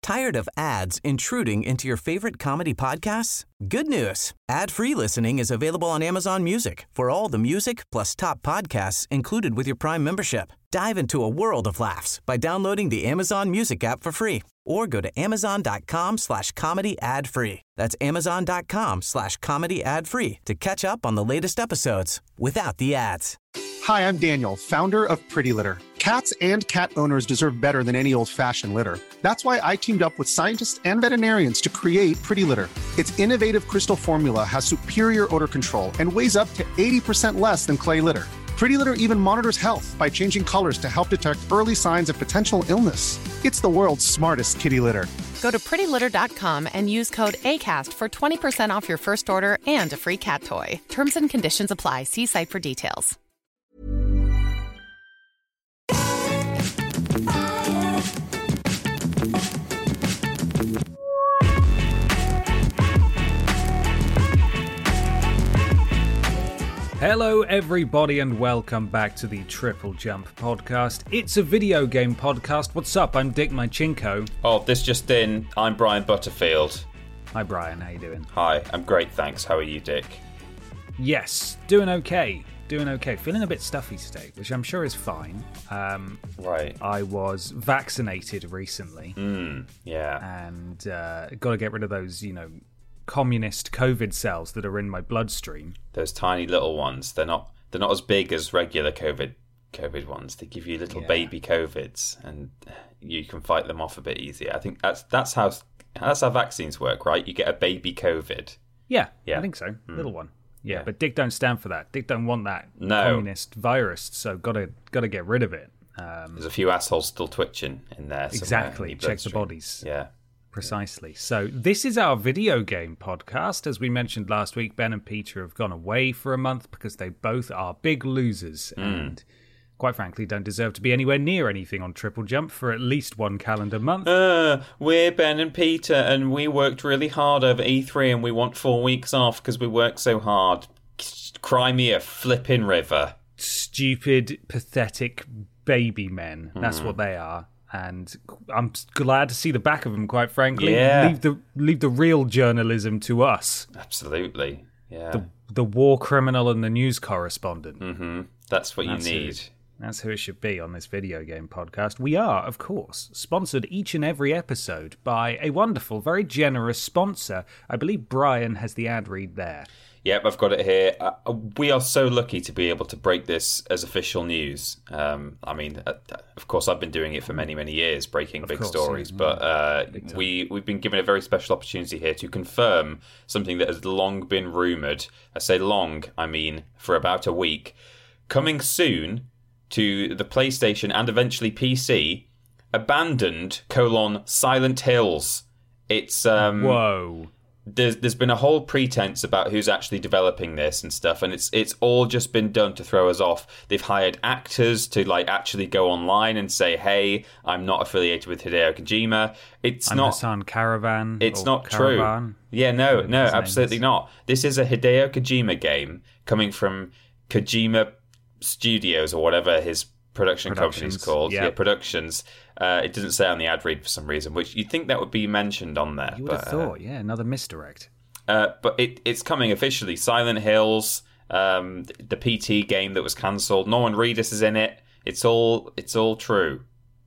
Tired of ads intruding into your favorite comedy podcasts? Good news. Ad-free listening is available on Amazon Music for all the music plus top podcasts included with your Prime membership. Dive into a world of laughs by downloading the Amazon Music app for free or go to amazon.com/comedy ad-free. That's amazon.com/comedy ad-free to catch up on the latest episodes without the ads. Hi, I'm Daniel, founder of Pretty Litter. Cats and cat owners deserve better than any old-fashioned litter. That's why I teamed up with scientists and veterinarians to create Pretty Litter. Its innovative crystal formula has superior odor control and weighs up to 80% less than clay litter. Pretty Litter even monitors health by changing colors to help detect early signs of potential illness. It's the world's smartest kitty litter. Go to prettylitter.com and use code ACAST for 20% off your first order and a free cat toy. Terms and conditions apply. See site for details. Hello everybody and welcome back to the Triple Jump podcast. It's a video game podcast. What's up? I'm Dick Mychinko. Oh, this just in. I'm Brian Butterfield. Hi Brian, how you doing? Hi, I'm great, thanks. How are you, Dick? Yes, doing okay. Feeling a bit stuffy today, which I'm sure is fine. Right. I was vaccinated recently. Yeah. And got to get rid of those, communist COVID cells that are in my bloodstream. Those tiny little ones. They're not as big as regular COVID ones. They give you little baby COVIDs, and you can fight them off a bit easier. I think that's how vaccines work, right? You get a baby COVID. Yeah. I think so. Little one. Yeah, but Dick don't stand for that. Dick don't want that No. communist virus, so gotta get rid of it. There's a few assholes still twitching in there. Exactly. Check the bodies. Yeah. Precisely. So this is our video game podcast. As we mentioned last week, Ben and Peter have gone away for a month because they both are big losers and, quite frankly, don't deserve to be anywhere near anything on Triple Jump for at least one calendar month. We're Ben and Peter, and we worked really hard over E3, and we want 4 weeks off because we worked so hard. Cry me a flipping river. Stupid, pathetic baby men. That's what they are. And I'm glad to see the back of them, quite frankly. Yeah. Leave the real journalism to us. Absolutely. Yeah. The war criminal and the news correspondent. Mm-hmm. That's what you need. That's who it should be on this video game podcast. We are, of course, sponsored each and every episode by a wonderful, very generous sponsor. I believe Brian has the ad read there. Yep, I've got it here. We are so lucky to be able to break this as official news. Of course, I've been doing it for many, many years, breaking big stories. But we've been given a very special opportunity here to confirm something that has long been rumoured. I say long, I mean for about a week. Coming soon to the PlayStation and eventually PC, Abandoned: Silent Hills. It's Whoa. There's been a whole pretense about who's actually developing this and stuff, and it's all just been done to throw us off. They've hired actors to actually go online and say, "Hey, I'm not affiliated with Hideo Kojima." I'm Hassan Caravan. It's not Caravan. true. Yeah, no, absolutely not. This is a Hideo Kojima game coming from Kojima Studios or whatever his production company's called. Yeah, Productions. It doesn't say on the ad read for some reason, which you'd think that would be mentioned on there. You would have thought, another misdirect. But it's coming officially. Silent Hills, the PT game that was cancelled. Norman Reedus is in it. It's all true.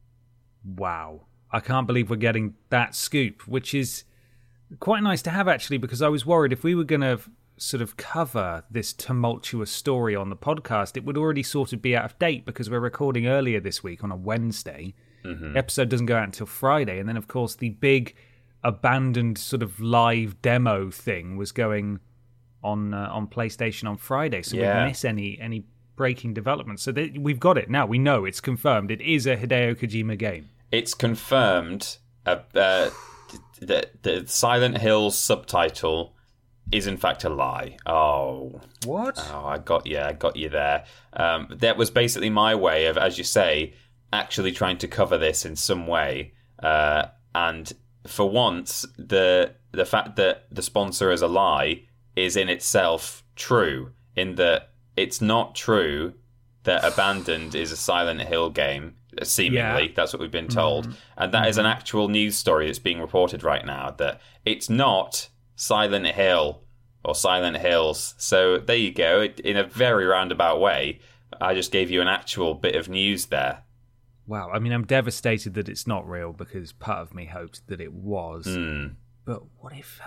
Wow. I can't believe we're getting that scoop, which is quite nice to have, actually, because I was worried if we were going to sort of cover this tumultuous story on the podcast, it would already sort of be out of date because we're recording earlier this week on a Wednesday. The episode doesn't go out until Friday, and then of course the big Abandoned sort of live demo thing was going on PlayStation on Friday, so we'd miss any breaking developments. So we've got it now. We know it's confirmed. It is a Hideo Kojima game. It's confirmed. The Silent Hills subtitle is in fact a lie. Oh. What? Oh, I got you there. That was basically my way of, as you say, actually trying to cover this in some way. And for once, the fact that the sponsor is a lie is in itself true, in that it's not true that Abandoned is a Silent Hill game. seemingly. That's what we've been told. And that is an actual news story that's being reported right now, that it's not Silent Hill or Silent Hills. So there you go. In a very roundabout way, I just gave you an actual bit of news there. Wow, I mean, I'm devastated that it's not real, because part of me hoped that it was. But what if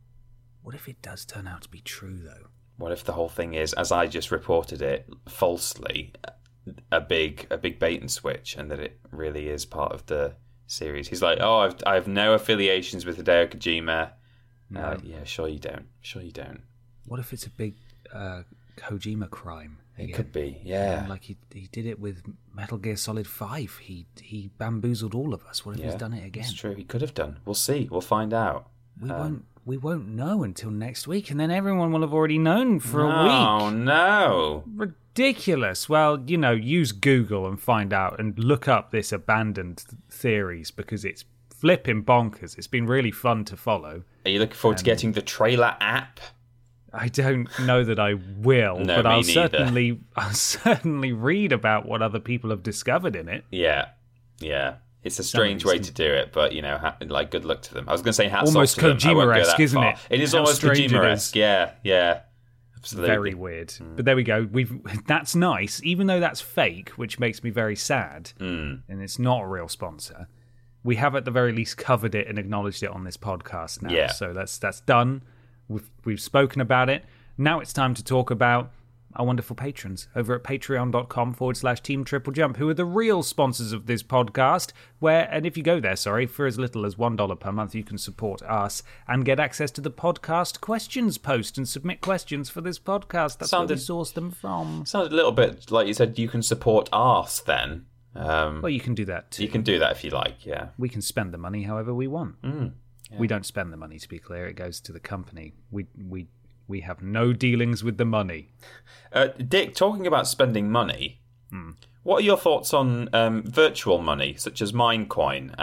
it does turn out to be true, though? What if the whole thing is, as I just reported it falsely, a big bait and switch, and that it really is part of the series? He's like, oh, I have no affiliations with Hideo Kojima. No. Yeah, sure you don't. What if it's a big Kojima crime again? It could be, yeah. Like he did it with Metal Gear Solid 5. He bamboozled all of us. What if he's done it again? It's true, he could have done. We'll see. We'll find out. We won't know until next week, and then everyone will have already known for a week. Oh, no. Ridiculous. Well, use Google and find out, and look up this abandoned theories, because it's flipping bonkers. It's been really fun to follow. Are you looking forward to getting the trailer app? I don't know that I will, No, but me I'll neither. certainly read about what other people have discovered in it. Yeah. It's a strange way to do it, but, good luck to them. I was going to say hats almost off to them. I won't go that Kojima-esque, isn't far. it? It is How almost strange it Kojima-esque. Yeah. Absolutely. Very weird. But there we go. That's nice, even though that's fake, which makes me very sad, and it's not a real sponsor. We have at the very least covered it and acknowledged it on this podcast now. Yeah. So that's done. We've spoken about it. Now it's time to talk about our wonderful patrons over at patreon.com/Team Triple Jump, who are the real sponsors of this podcast. And if you go there, for as little as $1 per month, you can support us and get access to the podcast questions post and submit questions for this podcast. That's where we source them from. Sounded a little bit like you said you can support us then. Well, you can do that too. You can do that if you like, yeah. We can spend the money however we want. Yeah. We don't spend the money, to be clear. It goes to the company. We have no dealings with the money. Dick, talking about spending money, what are your thoughts on virtual money, such as Minecoin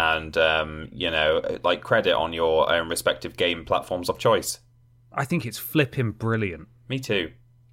and, like credit on your own respective game platforms of choice? I think it's flipping brilliant. Me too.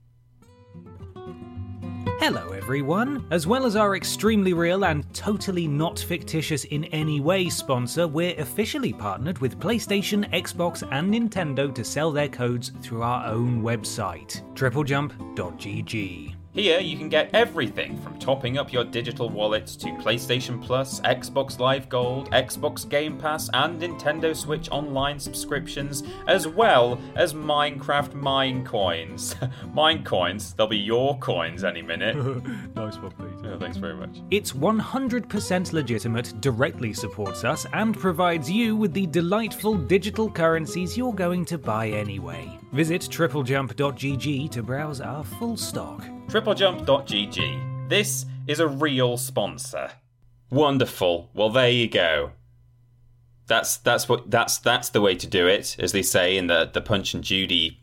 Hello everyone! As well as our extremely real and totally not fictitious in any way sponsor, we're officially partnered with PlayStation, Xbox and Nintendo to sell their codes through our own website, triplejump.gg. Here you can get everything from topping up your digital wallets to PlayStation Plus, Xbox Live Gold, Xbox Game Pass, and Nintendo Switch Online subscriptions, as well as Minecraft Minecoins. Minecoins, they'll be your coins any minute. Nice one, Peter. Oh, thanks very much. It's 100% legitimate, directly supports us, and provides you with the delightful digital currencies you're going to buy anyway. Visit triplejump.gg to browse our full stock. Triplejump.gg. This is a real sponsor. Wonderful. Well, there you go. That's the way to do it, as they say in the Punch and Judy.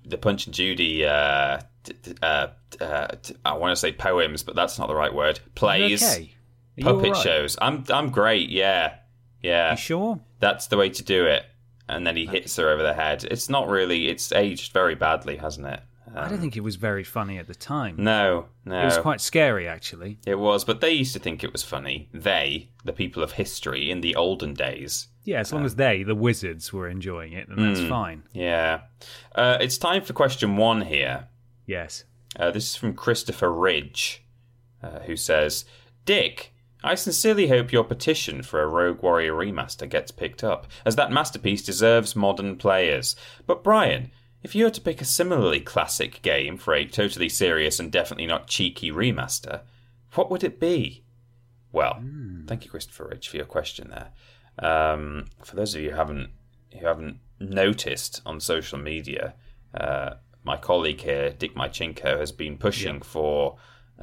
I want to say poems, but that's not the right word. Plays, okay? puppet shows. I'm great. Yeah. You sure? That's the way to do it. And then he hits her over the head. It's not really. It's aged very badly, hasn't it? I don't think it was very funny at the time. No. It was quite scary, actually. It was, but they used to think it was funny. They, the people of history in the olden days. Yeah, as long as the wizards, were enjoying it, then that's fine. Yeah. It's time for question 1 here. Yes. This is from Christopher Ridge, who says, Dick, I sincerely hope your petition for a Rogue Warrior remaster gets picked up, as that masterpiece deserves modern players. But Brian, if you were to pick a similarly classic game for a totally serious and definitely not cheeky remaster, what would it be? Well, thank you, Christopher Ridge, for your question there. For those of you who haven't noticed on social media, my colleague here, Dick Mychinko, has been pushing for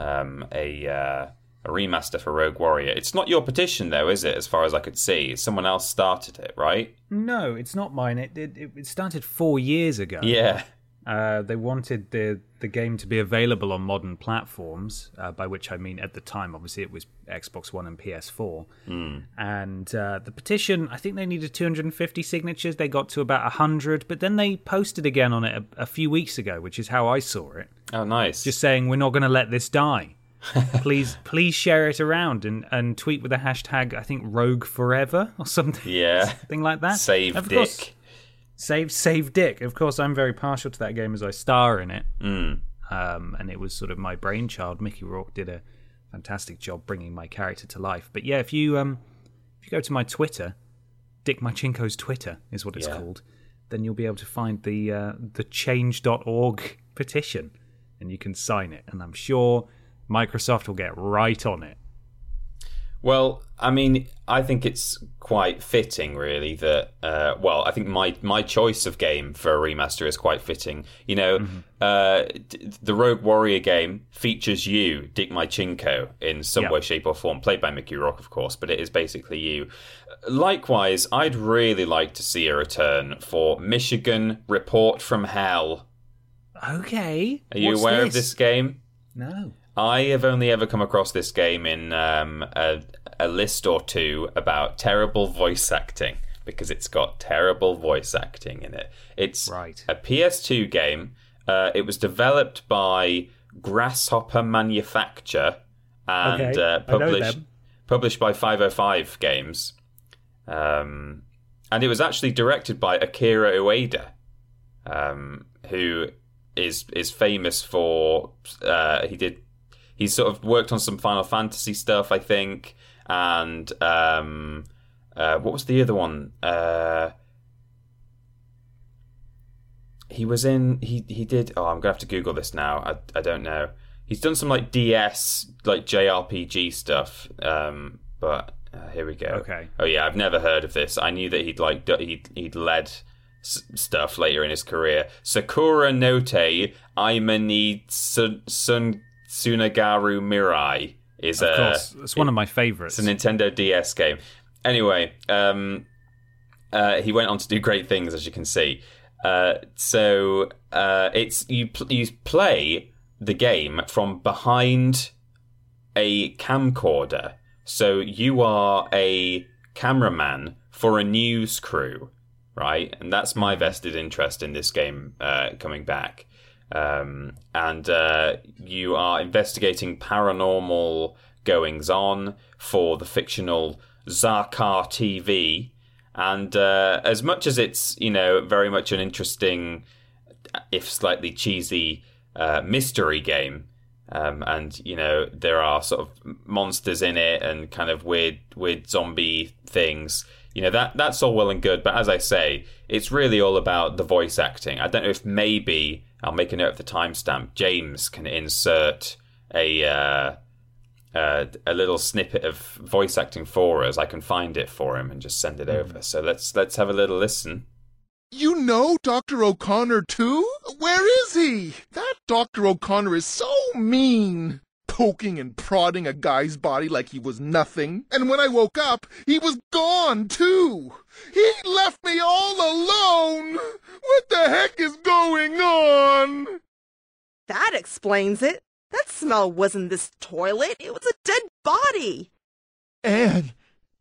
a remaster for Rogue Warrior. It's not your petition, though, is it? As far as I could see, someone else started it, right? No, it's not mine. It started 4 years ago. Yeah. They wanted the game to be available on modern platforms, by which I mean at the time, obviously, it was Xbox One and PS4. And the petition, I think they needed 250 signatures. They got to about 100, but then they posted again on it a few weeks ago, which is how I saw it. Oh, nice. Just saying, we're not going to let this die. please share it around and tweet with the hashtag, I think, Rogue Forever or something. Yeah. Something like that. Save of Dick. Course, save Dick. Of course, I'm very partial to that game as I star in it. And it was sort of my brainchild. Mickey Rourke did a fantastic job bringing my character to life. But yeah, if you go to my Twitter, Dick Mychinko's Twitter is what it's called, then you'll be able to find the change.org petition, and you can sign it. And I'm sure Microsoft will get right on it. Well, I mean, I think it's quite fitting, really, that... I think my choice of game for a remaster is quite fitting. You know, the Rogue Warrior game features you, Dick Mychinko, in some way, shape or form, played by Mickey Rourke, of course, but it is basically you. Likewise, I'd really like to see a return for Michigan Report from Hell. Okay. Are you aware of this game? No. I have only ever come across this game in a list or two about terrible voice acting, because it's got terrible voice acting in it. It's a PS2 game. It was developed by Grasshopper Manufacture and published by 505 Games. And it was actually directed by Akira Ueda, who is famous for... He's sort of worked on some Final Fantasy stuff, I think, and what was the other one? He was in. He did. Oh, I'm gonna have to Google this now. I don't know. He's done some like DS, like JRPG stuff. But here we go. Okay. Oh yeah, I've never heard of this. I knew that he'd led stuff later in his career. Sakura Note Aima ni Sun Tsunagaru Mirai is of course. It's one of my favorites. It's a Nintendo DS game. Anyway, he went on to do great things, as you can see. It's you play the game from behind a camcorder. So you are a cameraman for a news crew, right? And that's my vested interest in this game coming back. And you are investigating paranormal goings-on for the fictional Zarkar TV. And as much as it's, very much an interesting, if slightly cheesy, mystery game, and, there are sort of monsters in it and kind of weird zombie things, that's all well and good. But as I say, it's really all about the voice acting. I don't know if maybe... I'll make a note of the timestamp. James can insert a little snippet of voice acting for us. I can find it for him and just send it over. So let's have a little listen. You know Dr. O'Connor too? Where is he? That Dr. O'Connor is so mean. Poking and prodding a guy's body like he was nothing. And when I woke up, he was gone too. He left me all alone. What the heck is going on? That explains it. That smell wasn't this toilet. It was a dead body. Anne!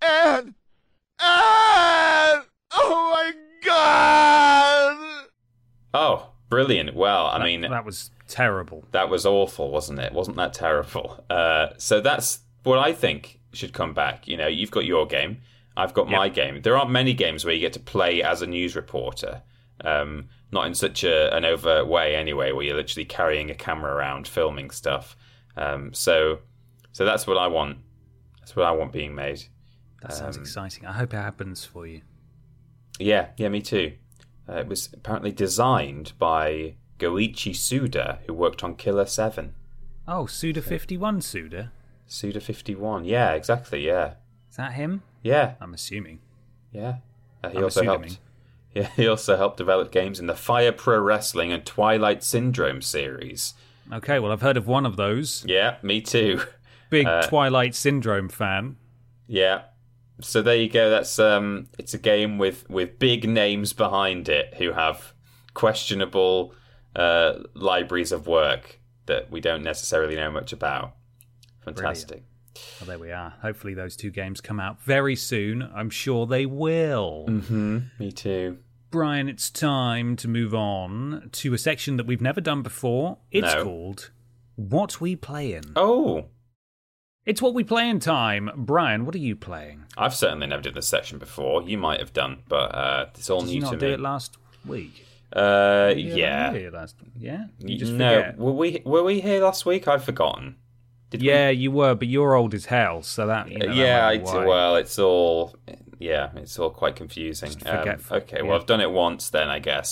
Oh my God! Oh, brilliant. Well, I mean... That was terrible. That was awful, wasn't it? Wasn't that terrible? So that's what I think should come back. You've got your game. I've got my game. There aren't many games where you get to play as a news reporter. Not in such an overt way, anyway, where you're literally carrying a camera around, filming stuff. So that's what I want. That's what I want being made. That sounds exciting. I hope it happens for you. Yeah, me too. It was apparently designed by Goichi Suda, who worked on Killer 7. Oh, Suda51 Suda? Suda51, yeah, exactly, yeah. Is that him? Yeah. I'm assuming. Yeah. He also helped develop games in the Fire Pro Wrestling and Twilight Syndrome series. Okay, well, I've heard of one of those. Yeah, me too. Big Twilight Syndrome fan. Yeah. So there you go. That's it's a game with big names behind it who have questionable libraries of work that we don't necessarily know much about. Fantastic. Well, there we are. Hopefully those two games come out very soon. I'm sure they will. Mm-hmm. Me too. Brian, it's time to move on to a section that we've never done before. It's called What We Playing. Oh. It's What We Playing time. Brian, what are you playing? I've certainly never did this section before. You might have done, but it's all Did new you to not me. do it last week? Yeah. Yeah? You just No, forget? were we here last week? I've forgotten. Did Yeah, you were, but you're old as hell, so that... You know, that might be why. Well, it's all quite confusing. Forgetful. Okay, well, I've done it once then, I guess.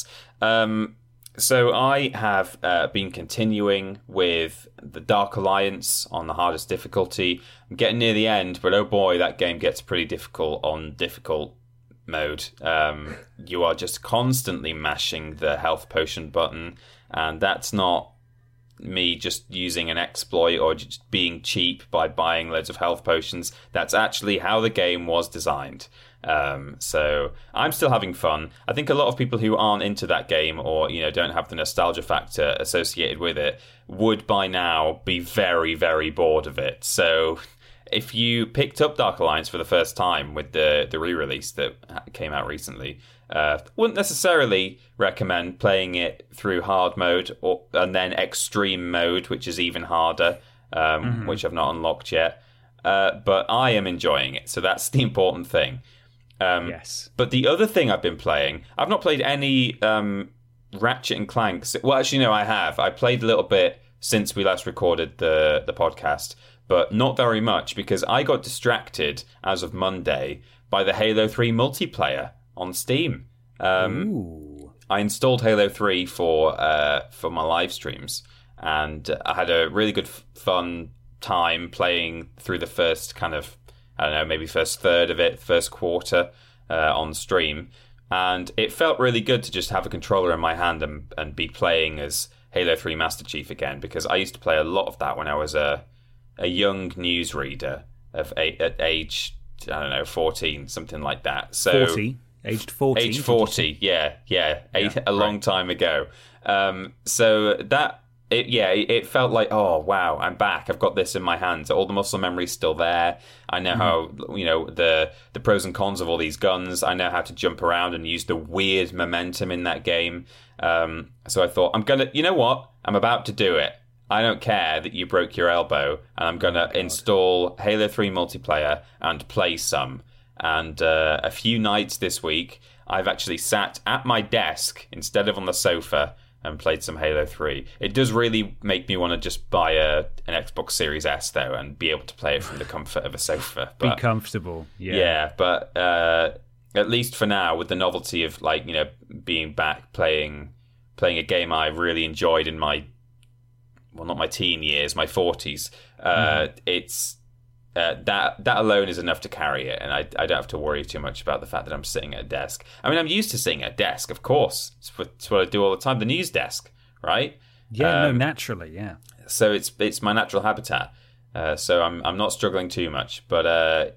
So I have been continuing with the Dark Alliance on the hardest difficulty. I'm getting near the end, but oh boy, that game gets pretty difficult on difficult mode. You are just constantly mashing the health potion button, and that's not me just using an exploit or just being cheap by buying loads of health potions. That's actually how the game was designed. So I'm still having fun. I think a lot of people who aren't into that game or, don't have the nostalgia factor associated with it would by now be very, very bored of it. So if you picked up Dark Alliance for the first time with the re-release that came out recently, wouldn't necessarily recommend playing it through hard mode and then extreme mode, which is even harder, which I've not unlocked yet. But I am enjoying it, so that's the important thing. Yes. But the other thing I've been playing, I've not played any Ratchet and Clanks. Well, actually, no, I have. I played a little bit since we last recorded the podcast, but not very much because I got distracted as of Monday by the Halo 3 multiplayer on Steam. Ooh. I installed Halo 3 for my live streams, and I had a really good fun time playing through the first kind of, I don't know, maybe first third of it, first quarter on stream. And it felt really good to just have a controller in my hand and be playing as Halo 3 Master Chief again, because I used to play a lot of that when I was a young newsreader at age, I don't know, 14, something like that. So 40? Aged 40? Age 40, yeah. A long time ago. So that... It felt like, oh wow, I'm back. I've got this in my hands. All the muscle memory's still there. I know how the pros and cons of all these guns. I know how to jump around and use the weird momentum in that game. So I thought, you know what? I'm about to do it. I don't care that you broke your elbow, and I'm gonna install Halo 3 multiplayer and play some. And a few nights this week, I've actually sat at my desk instead of on the sofa and played some Halo 3. It does really make me want to just buy an Xbox Series S, though, and be able to play it from the comfort of a sofa. Be comfortable, yeah. Yeah, but at least for now, with the novelty of, being back playing a game I really enjoyed in my, well, not my teen years, my 40s, it's... that alone is enough to carry it, and I don't have to worry too much about the fact that I'm sitting at a desk. I mean, I'm used to sitting at a desk, of course. It's what I do all the time. The news desk, right? Yeah, naturally, yeah. So it's my natural habitat. So I'm not struggling too much. But I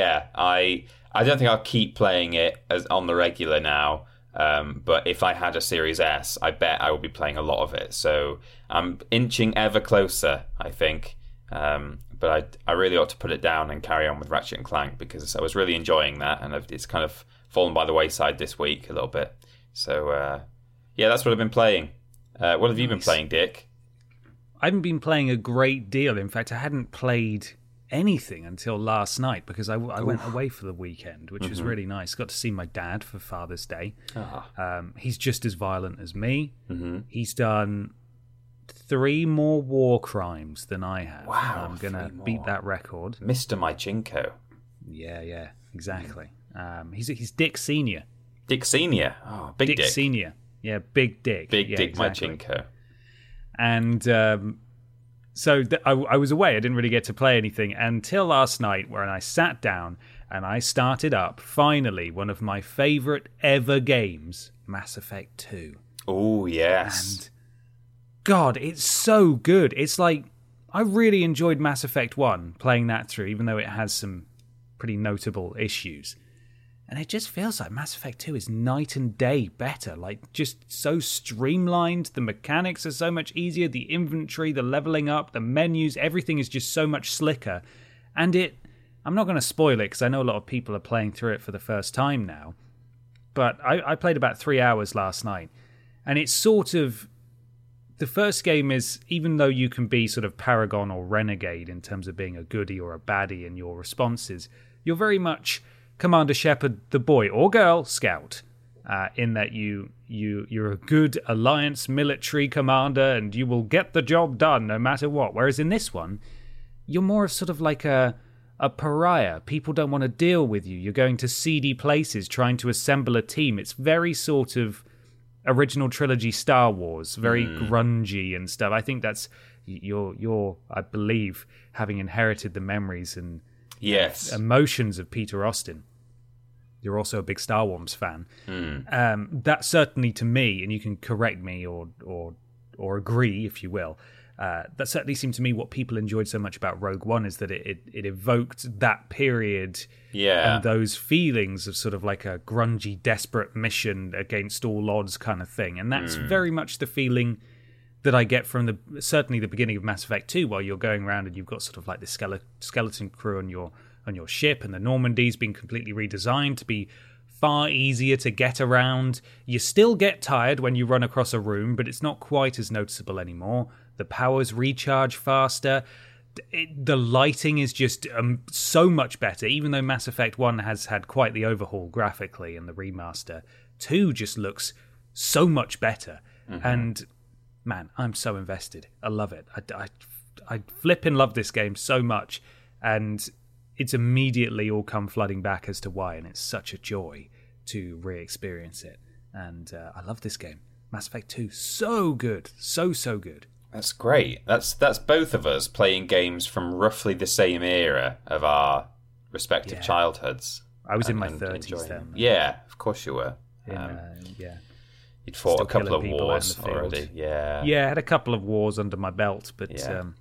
don't think I'll keep playing it as on the regular now. But if I had a Series S, I bet I would be playing a lot of it. So I'm inching ever closer, I think. But I really ought to put it down and carry on with Ratchet and Clank, because I was really enjoying that, and it's kind of fallen by the wayside this week a little bit. So, that's what I've been playing. What have you been playing, Dick? I haven't been playing a great deal. In fact, I hadn't played anything until last night, because I went away for the weekend, which was really nice. Got to see my dad for Father's Day. He's just as violent as me. He's done 3 more war crimes than I have. Wow, I'm going to beat that record. Mr. Mychinko. Yeah, exactly. He's Dick Senior. Dick Senior? Oh, Big Dick. Dick Senior. Yeah, Big Dick. Big Dick exactly. Mychinko. And so I was away. I didn't really get to play anything until last night, when I sat down and I started up, finally, one of my favourite ever games, Mass Effect 2. Oh, yes. And God, it's so good. It's like, I really enjoyed Mass Effect 1, playing that through, even though it has some pretty notable issues. And it just feels like Mass Effect 2 is night and day better. Like, just so streamlined. The mechanics are so much easier. The inventory, the leveling up, the menus, everything is just so much slicker. And I'm not going to spoil it, because I know a lot of people are playing through it for the first time now. But I played about 3 hours last night. And it's sort of the first game is, even though you can be sort of paragon or renegade in terms of being a goodie or a baddie in your responses, you're very much Commander Shepard, the boy or girl scout, in that you're a good alliance military commander and you will get the job done no matter what. Whereas in this one, you're more of sort of like a pariah. People don't want to deal with you. You're going to seedy places trying to assemble a team. It's very sort of original trilogy Star Wars, very grungy and stuff. I think that's you're I believe, having inherited the memories and emotions of Peter Austin. You're also a big Star Wars fan. That certainly, to me, and you can correct me or agree if you will, that certainly seemed to me what people enjoyed so much about Rogue One is that it evoked that period and those feelings of sort of like a grungy, desperate mission against all odds kind of thing. And that's very much the feeling that I get from certainly the beginning of Mass Effect 2, while you're going around and you've got sort of like this skeleton crew on your ship, and the Normandy's been completely redesigned to be far easier to get around. You still get tired when you run across a room, but it's not quite as noticeable anymore. The powers recharge faster. The lighting is just so much better, even though Mass Effect 1 has had quite the overhaul graphically and the remaster. 2 just looks so much better. And man, I'm so invested. I love it. I flipping love this game so much. And it's immediately all come flooding back as to why, and it's such a joy to re-experience it. And I love this game. Mass Effect 2, so good. So good. That's great. That's both of us playing games from roughly the same era of our respective childhoods. I was in my 30s then. Yeah, of course you were. You'd fought Still a couple of killing people wars out in the field. already. Yeah, I had a couple of wars under my belt, but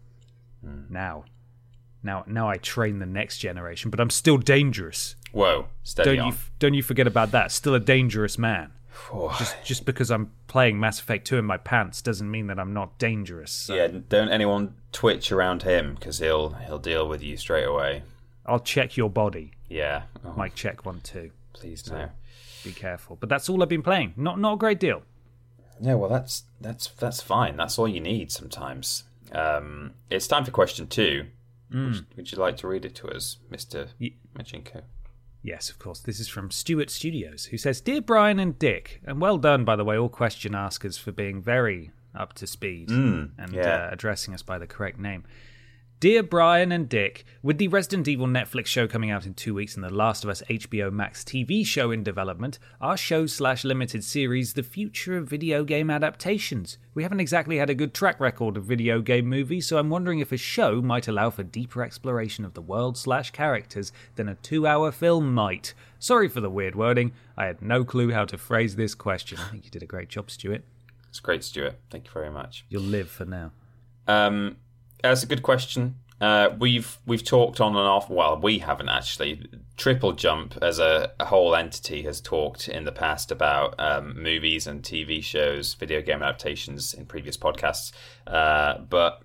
now I train the next generation. But I'm still dangerous. Whoa, steady on. Don't you forget about that. Still a dangerous man. Just because I'm playing Mass Effect 2 in my pants doesn't mean that I'm not dangerous. So. Yeah, don't anyone twitch around him, because he'll deal with you straight away. I'll check your body. Yeah. Mic check 1 2. Please so no. Be careful. But that's all I've been playing. Not a great deal. Yeah, well that's fine. That's all you need sometimes. It's time for question 2. Would you like to read it to us, Mr. Machinko? Yes, of course. This is from Stuart Studios, who says, Dear Brian and Dick, and well done, by the way, all question askers, for being very up to speed and addressing us by the correct name. Dear Brian and Dick, with the Resident Evil Netflix show coming out in 2 weeks and the Last of Us HBO Max TV show in development, our show/limited series, The Future of Video Game Adaptations. We haven't exactly had a good track record of video game movies, so I'm wondering if a show might allow for deeper exploration of the world/characters than a 2-hour film might. Sorry for the weird wording. I had no clue how to phrase this question. I think you did a great job, Stuart. It's great, Stuart. Thank you very much. You'll live for now. That's a good question. We've talked on and off. Well, we haven't actually. Triple Jump as a whole entity has talked in the past about movies and TV shows, video game adaptations in previous podcasts. But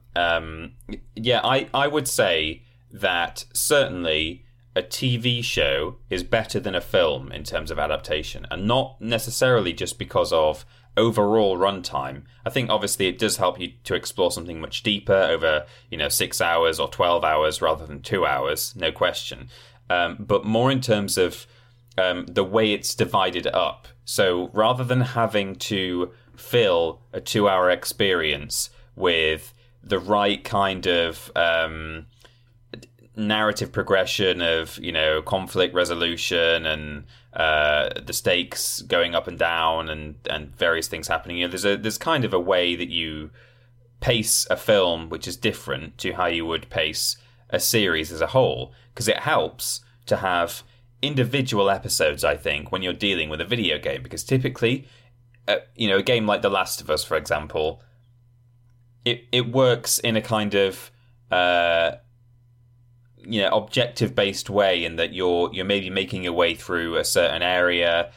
I would say that certainly a TV show is better than a film in terms of adaptation, and not necessarily just because of overall runtime. I think obviously it does help you to explore something much deeper over 6 hours or 12 hours rather than 2 hours, no question. But more in terms of the way it's divided up. So rather than having to fill a 2-hour experience with the right kind of narrative progression of conflict resolution and the stakes going up and down and various things happening, there's kind of a way that you pace a film which is different to how you would pace a series as a whole, because it helps to have individual episodes, I think, when you're dealing with a video game, because typically a game like The Last of Us, for example, it works in a kind of objective-based way, in that you're maybe making your way through a certain area,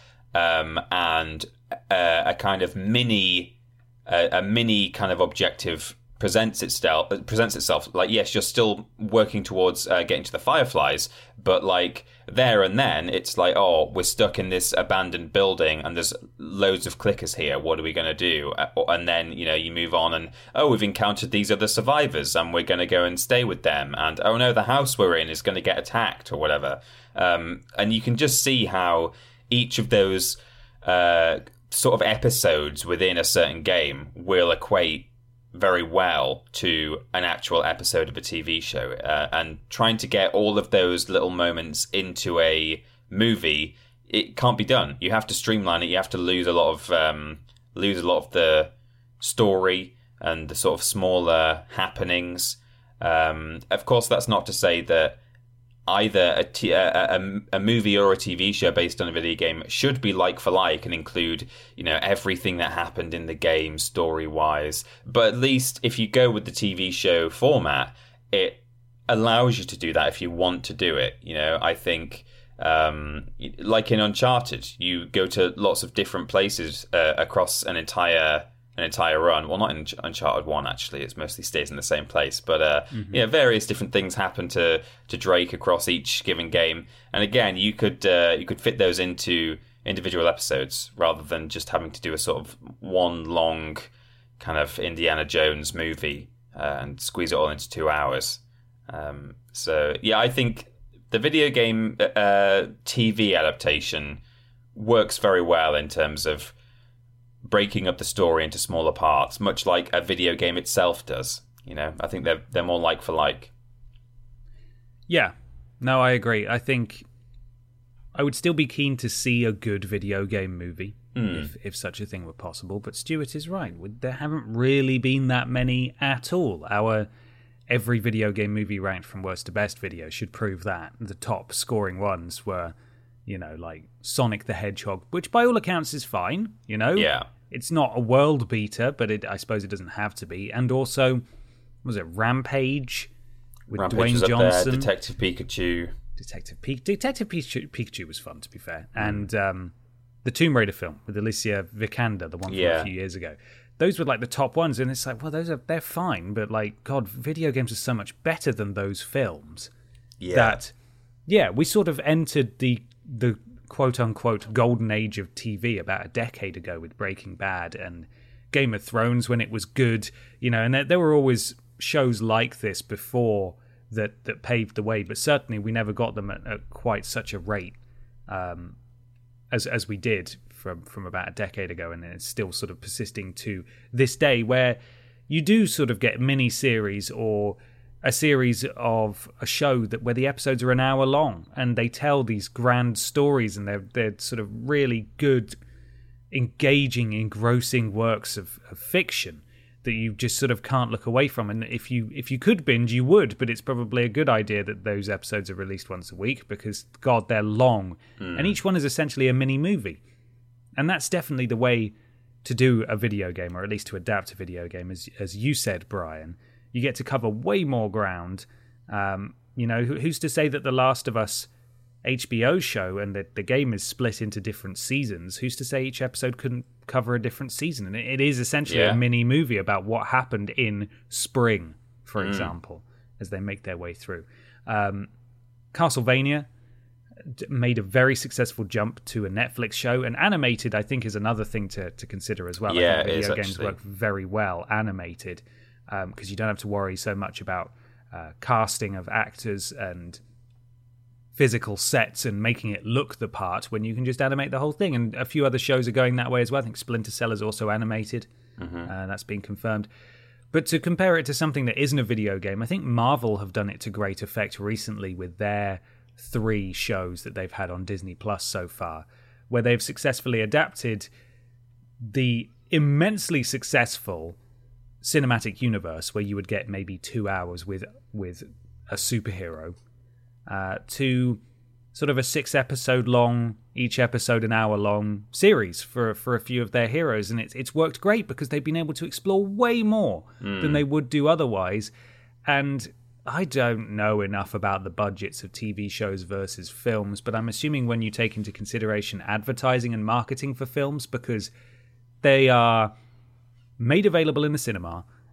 and a kind of mini kind of objective presents itself like, yes, you're still working towards getting to the Fireflies, but like there and then it's like, oh, we're stuck in this abandoned building and there's loads of clickers here, what are we going to do? And then, you know, you move on and, oh, we've encountered these other survivors and we're going to go and stay with them, and oh no, the house we're in is going to get attacked or whatever. And you can just see how each of those sort of episodes within a certain game will equate very well to an actual episode of a TV show, and trying to get all of those little moments into a movie, it can't be done. You have to streamline it. You have to lose a lot of the story and the sort of smaller happenings. Of course, that's not to say that either a movie or a TV show based on a video game should be like for like and include, you know, everything that happened in the game story-wise. But at least if you go with the TV show format, it allows you to do that if you want to do it. You know, I think, like in Uncharted, you go to lots of different places across an entire run. Well, not in Uncharted 1, actually. It mostly stays in the same place. But, you know, various different things happen to Drake across each given game. And again, you could fit those into individual episodes rather than just having to do a sort of one long kind of Indiana Jones movie and squeeze it all into 2 hours. So, yeah, I think the video game TV adaptation works very well in terms of breaking up the story into smaller parts, much like a video game itself does. You know, I think they're more like for like. Yeah, no, I agree. I think I would still be keen to see a good video game movie if such a thing were possible. But Stuart is right. There haven't really been that many at all. Our every video game movie ranked from worst to best video should prove that. The top scoring ones were, you know, like Sonic the Hedgehog, which by all accounts is fine, you know? Yeah. It's not a world beater, but I suppose it doesn't have to be. And also, was it Rampage with Dwayne Johnson? Detective Pikachu. Detective Pikachu was fun, to be fair. And the Tomb Raider film with Alicia Vikander, the one from a few years ago. Those were like the top ones, and it's like, well, they're fine, but like, God, video games are so much better than those films. Yeah. That, yeah, we sort of entered the quote-unquote golden age of TV about a decade ago with Breaking Bad and Game of Thrones when it was good, you know, and there were always shows like this before that paved the way, but certainly we never got them at quite such a rate as we did from about a decade ago, and it's still sort of persisting to this day, where you do sort of get mini-series or a series of a show where the episodes are an hour long and they tell these grand stories, and they're sort of really good, engaging, engrossing works of fiction that you just sort of can't look away from. And if you could binge, you would, but it's probably a good idea that those episodes are released once a week because, God, they're long. And each one is essentially a mini movie. And that's definitely the way to do a video game, or at least to adapt a video game, as you said, Brian. You get to cover way more ground. You know, who's to say that The Last of Us HBO show and the game is split into different seasons? Who's to say each episode couldn't cover a different season? And it is essentially a mini movie about what happened in spring, for example, as they make their way through. Castlevania made a very successful jump to a Netflix show, and animated, I think, is another thing to consider as well. Yeah, I think video games work very well animated. Because you don't have to worry so much about casting of actors and physical sets and making it look the part when you can just animate the whole thing. And a few other shows are going that way as well. I think Splinter Cell is also animated. That's been confirmed. But to compare it to something that isn't a video game, I think Marvel have done it to great effect recently with their 3 shows that they've had on Disney Plus so far, where they've successfully adapted the immensely successful cinematic universe where you would get maybe 2 hours with a superhero to sort of a 6-episode long, each episode an hour long series for a few of their heroes. And it's worked great because they've been able to explore way more than they would do otherwise. And I don't know enough about the budgets of TV shows versus films, but I'm assuming when you take into consideration advertising and marketing for films, because they are made available in the cinema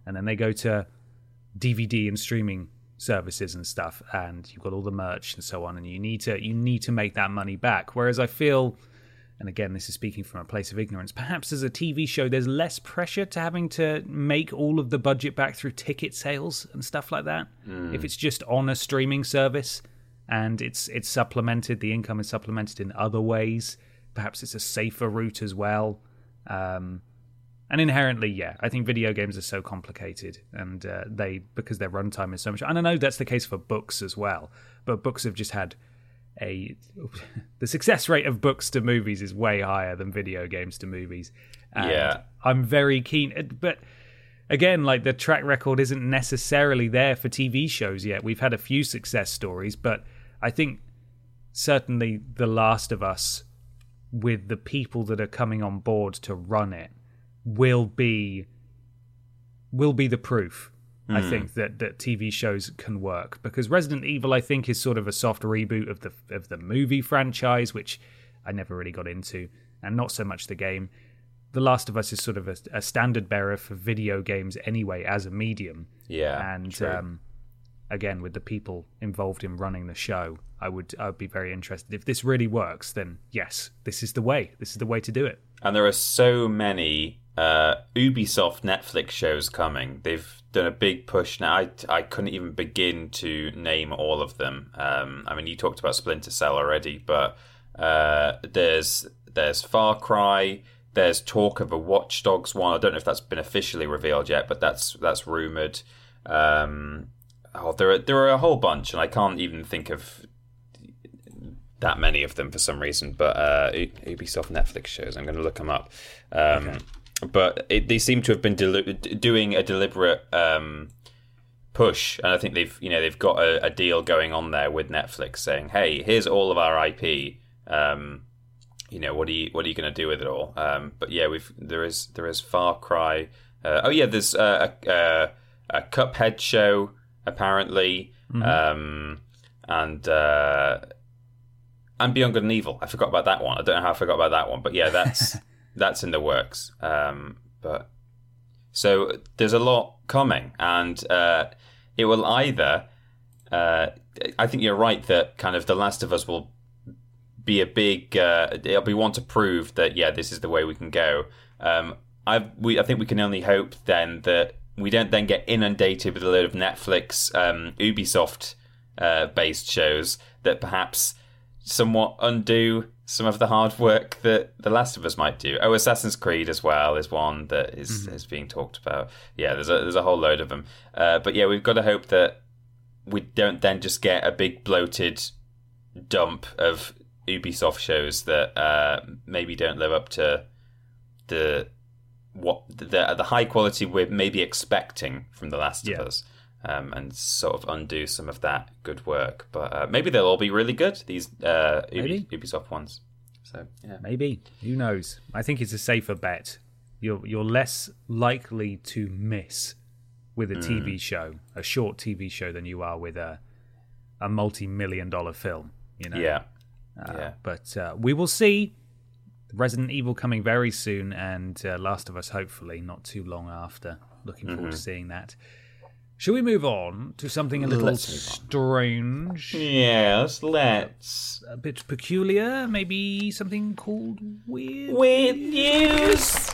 And then they go to DVD and streaming services and stuff, and you've got all the merch and so on, and you need to make that money back. Whereas I feel, and again, this is speaking from a place of ignorance, perhaps as a TV show, there's less pressure to having to make all of the budget back through ticket sales and stuff like that. If it's just on a streaming service and it's supplemented, the income is supplemented in other ways, perhaps it's a safer route as well. And inherently, yeah, I think video games are so complicated, and because their runtime is so much. And I know that's the case for books as well, but books have just had the success rate of books to movies is way higher than video games to movies. And yeah, I'm very keen, but again, like, the track record isn't necessarily there for TV shows yet. We've had a few success stories, but I think certainly The Last of Us, with the people that are coming on board to run it, will be the proof. I think that TV shows can work, because Resident Evil, I think, is sort of a soft reboot of the movie franchise, which I never really got into, and not so much the game. The Last of Us is sort of a standard bearer for video games anyway as a medium. Yeah, and again, with the people involved in running the show, I would be very interested. If this really works, then yes, this is the way. This is the way to do it. And there are so many Ubisoft Netflix shows coming. They've done a big push now. I couldn't even begin to name all of them. I mean, you talked about Splinter Cell already, but there's Far Cry. There's talk of a Watch Dogs one. I don't know if that's been officially revealed yet, but that's rumored. There are a whole bunch, and I can't even think of that many of them for some reason. But Ubisoft Netflix shows, I'm going to look them up. Okay. But they seem to have been doing a deliberate push, and I think they've got a deal going on there with Netflix, saying, "Hey, here's all of our IP. What are you going to do with it all?" But yeah, there is Far Cry. There's a Cuphead show apparently, and Beyond Good and Evil. I forgot about that one. I don't know how I forgot about that one, but yeah, that's in the works. But so there's a lot coming, and it will either. I think you're right that kind of The Last of Us will be a big. It'll be one to prove that this is the way we can go. I think we can only hope then that we don't then get inundated with a load of Netflix, Ubisoft based shows that perhaps somewhat undo some of the hard work that The Last of Us might do. Assassin's Creed as well is one that is being talked about. Yeah, there's a whole load of them. But yeah, we've got to hope that we don't then just get a big bloated dump of Ubisoft shows that maybe don't live up to the high quality we're maybe expecting from The Last of Us. And sort of undo some of that good work. But maybe they'll all be really good, these Ubisoft ones. So yeah, maybe. Who knows? I think it's a safer bet. You're less likely to miss with a TV show, a short TV show, than you are with a multi-million-dollar film. Yeah. But we will see. Resident Evil coming very soon, and Last of Us hopefully not too long after. Looking forward to seeing that. Shall we move on to something a little strange? Yes, let's. A bit peculiar, maybe something called weird. Weird news.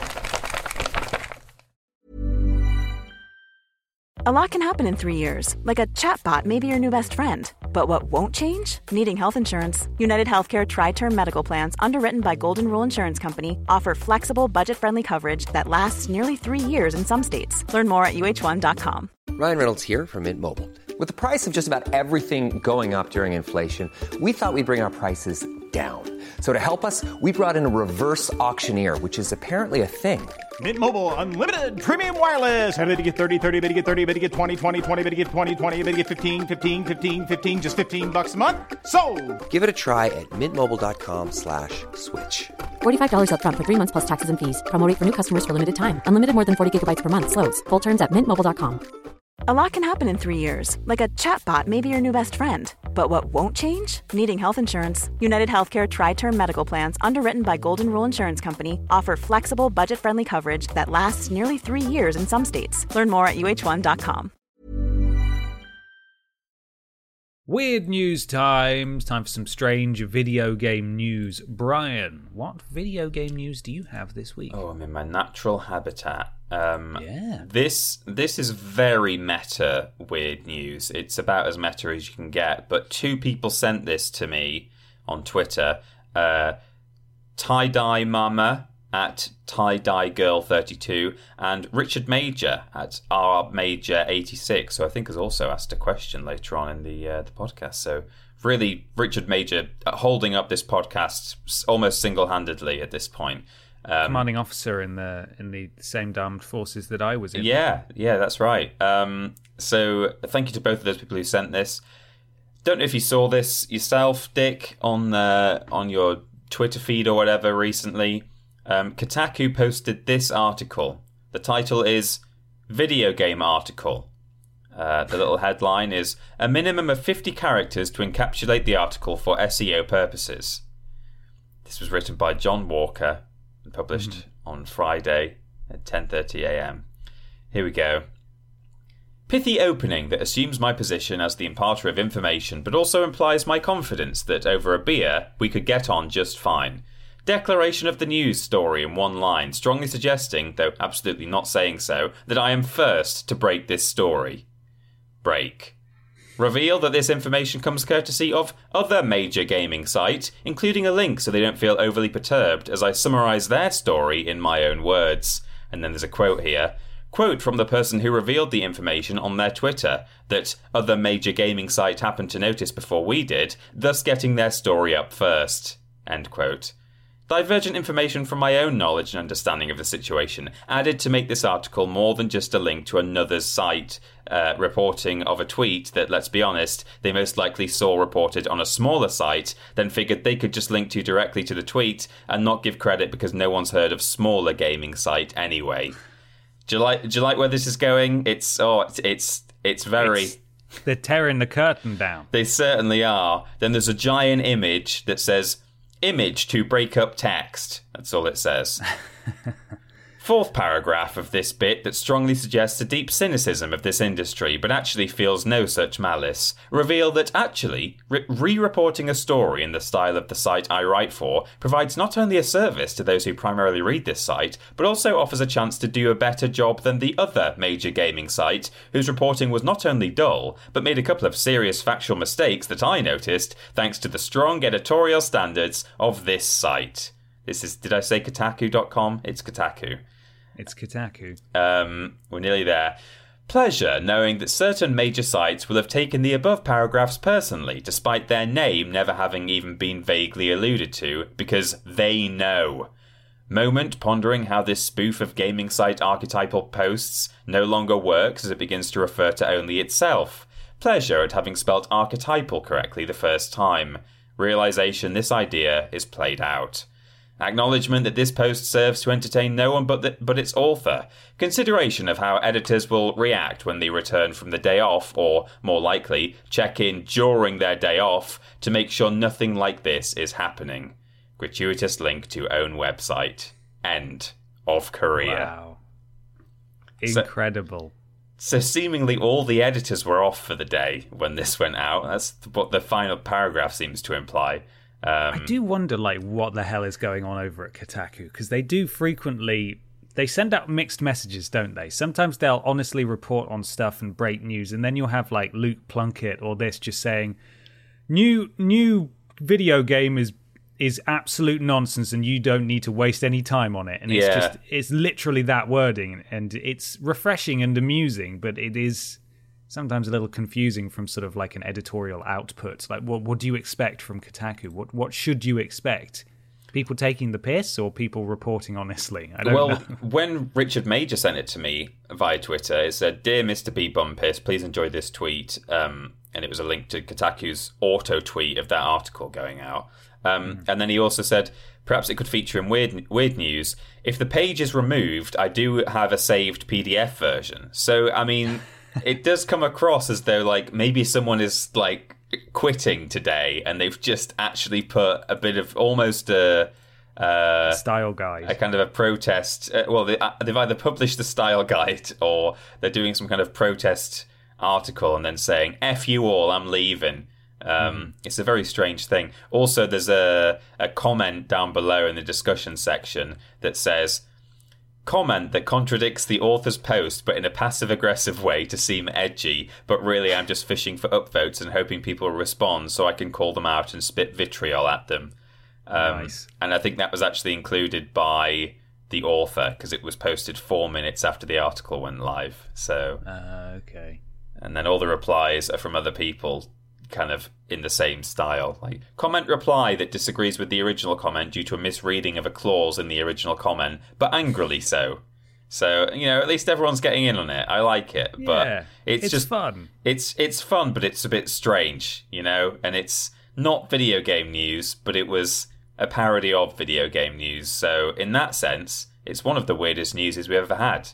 A lot can happen in 3 years, like a chatbot may be your new best friend. But what won't change? Needing health insurance. United Healthcare Tri-Term Medical Plans, underwritten by Golden Rule Insurance Company, offer flexible, budget-friendly coverage that lasts nearly 3 years in some states. Learn more at uh1.com. Ryan Reynolds here from Mint Mobile. With the price of just about everything going up during inflation, we thought we'd bring our prices down. So to help us, we brought in a reverse auctioneer, which is apparently a thing. Mint Mobile Unlimited Premium Wireless. How to get 30, 30, bit to get 30, bit to get 20, 20, 20, bit to get 20, 20, bit to get 15, 15, 15, 15, just $15 a month? Sold! Give it a try at mintmobile.com/switch. $45 up front for 3 months plus taxes and fees. Promo rate for new customers for limited time. Unlimited more than 40 gigabytes per month. Slows full terms at mintmobile.com. A lot can happen in 3 years, like a chatbot may be your new best friend. But what won't change? Needing health insurance. United Healthcare Tri-Term Medical Plans, underwritten by Golden Rule Insurance Company, offer flexible, budget-friendly coverage that lasts nearly 3 years in some states. Learn more at uh1.com. Weird news time. It's time for some strange video game news. Brian, what video game news do you have this week? Oh, I'm in my natural habitat. Yeah. This is very meta weird news. It's about as meta as you can get. But two people sent this to me on Twitter. Tie-Dye Mama at TieDyeGirl32 and Richard Major at RMajor86, who I think has also asked a question later on in the podcast. So really, Richard Major holding up this podcast almost single-handedly at this point. Commanding officer in the same armed forces that I was in. Yeah, that's right. So thank you to both of those people who sent this. Don't know if you saw this yourself, Dick, on your Twitter feed or whatever recently. Kotaku posted this article. The title is Video Game Article. The little headline is a minimum of 50 characters to encapsulate the article for SEO purposes. This was written by John Walker and published on Friday at 10:30 a.m. Here we go. Pithy opening that assumes my position as the imparter of information, but also implies my confidence that over a beer we could get on just fine. Declaration of the news story in one line, strongly suggesting, though absolutely not saying so, that I am first to break this story. Break. Reveal that this information comes courtesy of other major gaming site, including a link so they don't feel overly perturbed as I summarise their story in my own words. And then there's a quote here. Quote from the person who revealed the information on their Twitter, that other major gaming site happened to notice before we did, thus getting their story up first. End quote. Divergent information from my own knowledge and understanding of the situation added to make this article more than just a link to another's site reporting of a tweet that, let's be honest, they most likely saw reported on a smaller site, then figured they could just link to directly to the tweet and not give credit because no one's heard of smaller gaming site anyway. Do you like where this is going? It's very... They're tearing the curtain down. They certainly are. Then there's a giant image that says... Image to break up text. That's all it says. Fourth paragraph of this bit that strongly suggests a deep cynicism of this industry, but actually feels no such malice, reveal that actually, re-reporting a story in the style of the site I write for provides not only a service to those who primarily read this site, but also offers a chance to do a better job than the other major gaming site, whose reporting was not only dull, but made a couple of serious factual mistakes that I noticed, thanks to the strong editorial standards of this site. This is, did I say Kotaku.com? It's Kotaku. It's Kotaku. We're nearly there. Pleasure knowing that certain major sites will have taken the above paragraphs personally, despite their name never having even been vaguely alluded to, because they know. Moment pondering how this spoof of gaming site archetypal posts no longer works as it begins to refer to only itself. Pleasure at having spelt archetypal correctly the first time. Realization this idea is played out. Acknowledgement that this post serves to entertain no one but its author. Consideration of how editors will react when they return from the day off, or, more likely, check in during their day off to make sure nothing like this is happening. Gratuitous link to own website. End of career. Wow. Incredible. So seemingly all the editors were off for the day when this went out. That's what the final paragraph seems to imply. I do wonder, what the hell is going on over at Kotaku, because they do frequently... They send out mixed messages, don't they? Sometimes they'll honestly report on stuff and break news, and then you'll have, Luke Plunkett or this just saying, new video game is absolute nonsense and you don't need to waste any time on it. And it's literally that wording, and it's refreshing and amusing, but it is... sometimes a little confusing from sort of an editorial output. What do you expect from Kotaku? What should you expect? People taking the piss or people reporting honestly? I don't know. When Richard Major sent it to me via Twitter, it said, "Dear Mr. B. Bumpiss, please enjoy this tweet." And it was a link to Kotaku's auto tweet of that article going out. And then he also said, perhaps it could feature in weird news. If the page is removed, I do have a saved PDF version. So, I mean... It does come across as though, maybe someone is, quitting today, and they've just actually put a bit of almost a style guide, a kind of a protest. They've either published the style guide or they're doing some kind of protest article and then saying "F you all, I'm leaving." It's a very strange thing. Also, there's a comment down below in the discussion section that says, comment that contradicts the author's post but in a passive-aggressive way to seem edgy, but really I'm just fishing for upvotes and hoping people will respond so I can call them out and spit vitriol at them. Nice. And I think that was actually included by the author because it was posted 4 minutes after the article went live. So, okay. And then all the replies are from other people kind of in the same style, like comment reply that disagrees with the original comment due to a misreading of a clause in the original comment, but angrily so. So, at least everyone's getting in on it. I like it, but it's just fun. It's fun, but it's a bit strange, and it's not video game news, but it was a parody of video game news. So in that sense, it's one of the weirdest newses we ever had.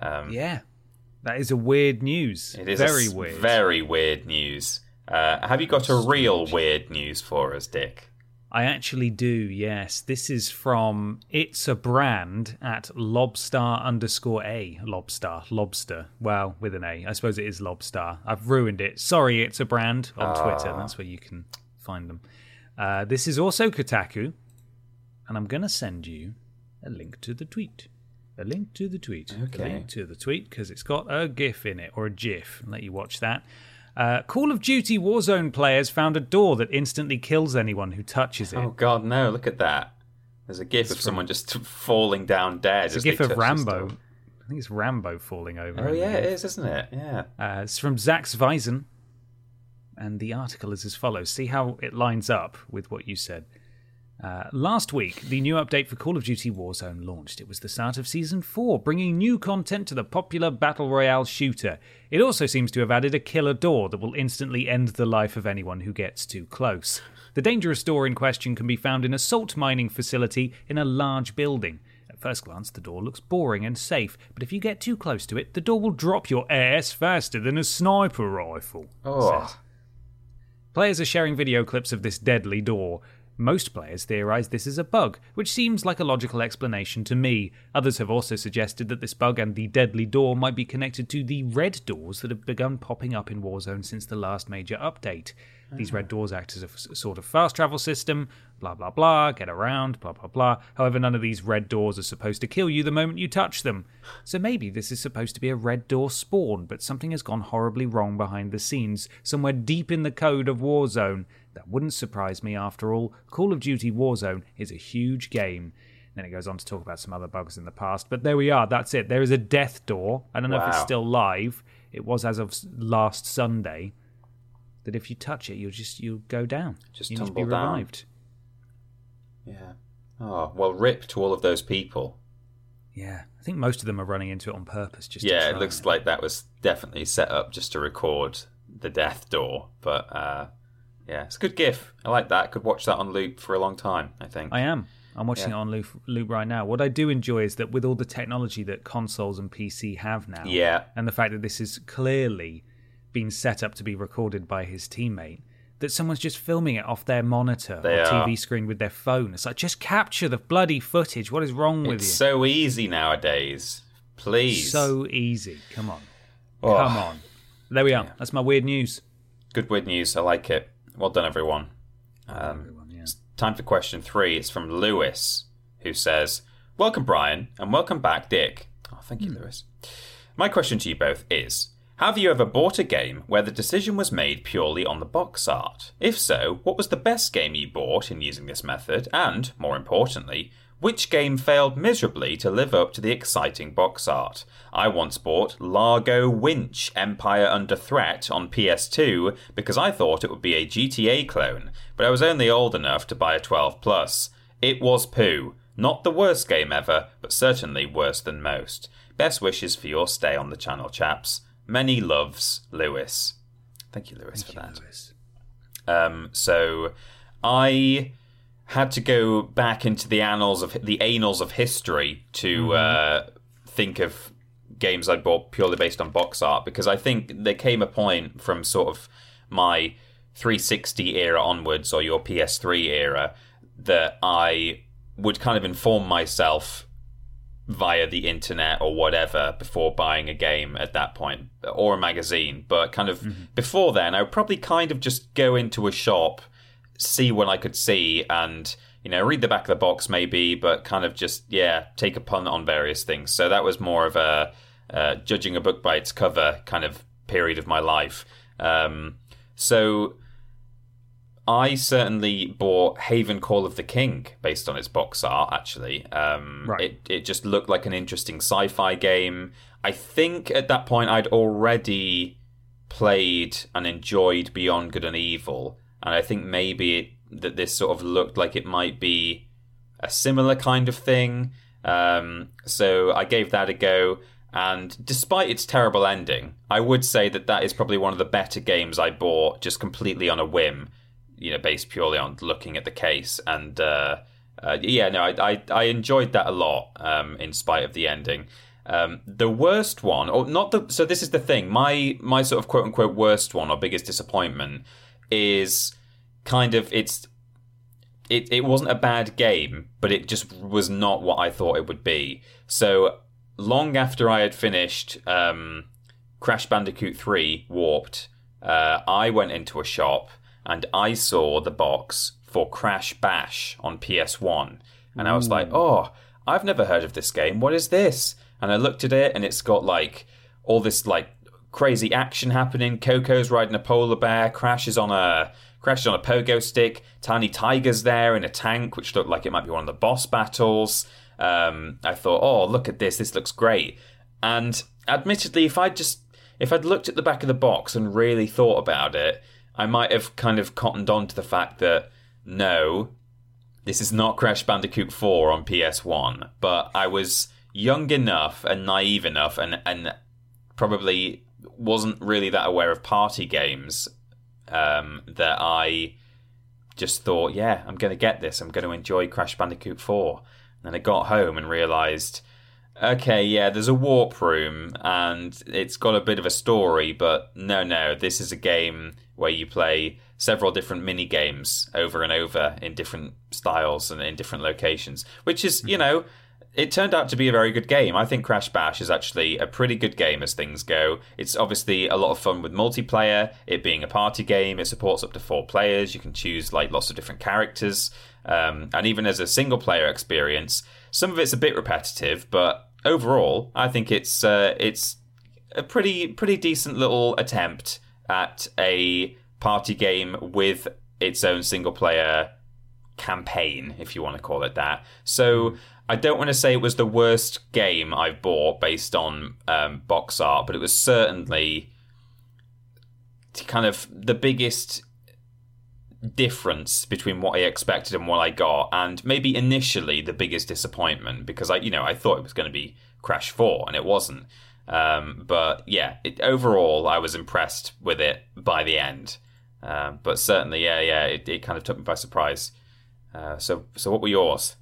That is a weird news. It is very weird. Very weird news. Have you got a real weird news for us, Dick? I actually do, yes. This is from It's a Brand at Lobstar_A. Lobster. Well, with an A. I suppose it is Lobstar. I've ruined it. Sorry, It's a Brand on Twitter. That's where you can find them. This is also Kotaku. And I'm going to send you a link to the tweet. Okay. A link to the tweet, because it's got a GIF in it, or a GIF. I'll let you watch that. Call of Duty Warzone players found a door that instantly kills anyone who touches it. Oh, God, no. Look at that. There's a GIF of someone just falling down dead. It's a GIF of Rambo. I think it's Rambo falling over. Oh, yeah, it is, isn't it? Yeah. It's from Zax Weisen. And the article is as follows. See how it lines up with what you said. Last week, the new update for Call of Duty Warzone launched. It was the start of Season 4, bringing new content to the popular Battle Royale shooter. It also seems to have added a killer door that will instantly end the life of anyone who gets too close. The dangerous door in question can be found in a salt mining facility in a large building. At first glance, the door looks boring and safe, but if you get too close to it, the door will drop your ass faster than a sniper rifle. Players are sharing video clips of this deadly door. Most players theorize this is a bug, which seems like a logical explanation to me. Others have also suggested that this bug and the deadly door might be connected to the red doors that have begun popping up in Warzone since the last major update. These red doors act as a sort of fast travel system, blah blah blah, get around, blah blah blah. However, none of these red doors are supposed to kill you the moment you touch them. So maybe this is supposed to be a red door spawn, but something has gone horribly wrong behind the scenes, somewhere deep in the code of Warzone. That wouldn't surprise me after all. Call of Duty Warzone is a huge game. Then it goes on to talk about some other bugs in the past, but there we are, that's it. There is a death door. I don't know if it's still live. It was as of last Sunday. That if you touch it, you'll go down. You need to be revived. Yeah. Oh, well, rip to all of those people. Yeah. I think most of them are running into it on purpose. It looks like that was definitely set up just to record the death door. But, it's a good GIF. I like that. Could watch that on loop for a long time, I think. I am. I'm watching it on loop right now. What I do enjoy is that with all the technology that consoles and PC have now, and the fact that this is clearly been set up to be recorded by his teammate, that someone's just filming it off their monitor or TV screen with their phone. It's like, just capture the bloody footage. What is wrong with you? It's so easy nowadays. Please. So easy. Come on. Come on. There we are. Yeah. That's my weird news. Good weird news. I like it. Well done, everyone. It's time for question 3. It's from Lewis, who says, welcome, Brian, and welcome back, Dick. Oh, thank you, Lewis. My question to you both is, have you ever bought a game where the decision was made purely on the box art? If so, what was the best game you bought in using this method? And, more importantly, which game failed miserably to live up to the exciting box art? I once bought Largo Winch Empire Under Threat on PS2 because I thought it would be a GTA clone, but I was only old enough to buy a 12+. It was poo. Not the worst game ever, but certainly worse than most. Best wishes for your stay on the channel, chaps. Many loves, Lewis. Thank you, Lewis, for that. Lewis. So I had to go back into the annals of history to think of games I bought purely based on box art, because I think there came a point from sort of my 360 era onwards or your PS3 era that I would kind of inform myself via the internet or whatever before buying a game at that point, or a magazine. But kind of before then, I would probably kind of just go into a shop, see what I could see, and read the back of the box maybe, but kind of just take a punt on various things. So that was more of a judging a book by its cover kind of period of my life. So I certainly bought Haven Call of the King based on its box art, actually. Right. It just looked like an interesting sci-fi game. I think at that point I'd already played and enjoyed Beyond Good and Evil, and I think maybe that this sort of looked like it might be a similar kind of thing. So I gave that a go, and despite its terrible ending, I would say that is probably one of the better games I bought just completely on a whim. Based purely on looking at the case. And I enjoyed that a lot, in spite of the ending. The worst one, or not the... So this is the thing. My sort of quote-unquote worst one or biggest disappointment is kind of... It wasn't a bad game, but it just was not what I thought it would be. So long after I had finished Crash Bandicoot 3 Warped, I went into a shop and I saw the box for Crash Bash on PS1. And I was like, oh, I've never heard of this game. What is this? And I looked at it, and it's got, all this, crazy action happening. Coco's riding a polar bear. Crash is on a pogo stick. Tiny Tiger's there in a tank, which looked like it might be one of the boss battles. I thought, oh, look at this. This looks great. And admittedly, if I'd looked at the back of the box and really thought about it, I might have kind of cottoned on to the fact that, no, this is not Crash Bandicoot 4 on PS1. But I was young enough and naive enough and probably wasn't really that aware of party games that I just thought, yeah, I'm going to get this. I'm going to enjoy Crash Bandicoot 4. And then I got home and realised, okay, yeah, there's a warp room and it's got a bit of a story, but no, this is a game where you play several different mini games over and over in different styles and in different locations, which is, it turned out to be a very good game. I think Crash Bash is actually a pretty good game as things go. It's obviously a lot of fun with multiplayer. It being a party game, it supports up to 4 players. You can choose lots of different characters. And even as a single player experience, some of it's a bit repetitive, but overall, I think it's a pretty decent little attempt at a party game with its own single player campaign, if you want to call it that. So I don't want to say it was the worst game I've bought based on box art, but it was certainly kind of the biggest difference between what I expected and what I got, and maybe initially the biggest disappointment, because I thought it was going to be Crash 4 and it wasn't. But yeah, overall I was impressed with it by the end. But certainly, it kind of took me by surprise. So what were yours?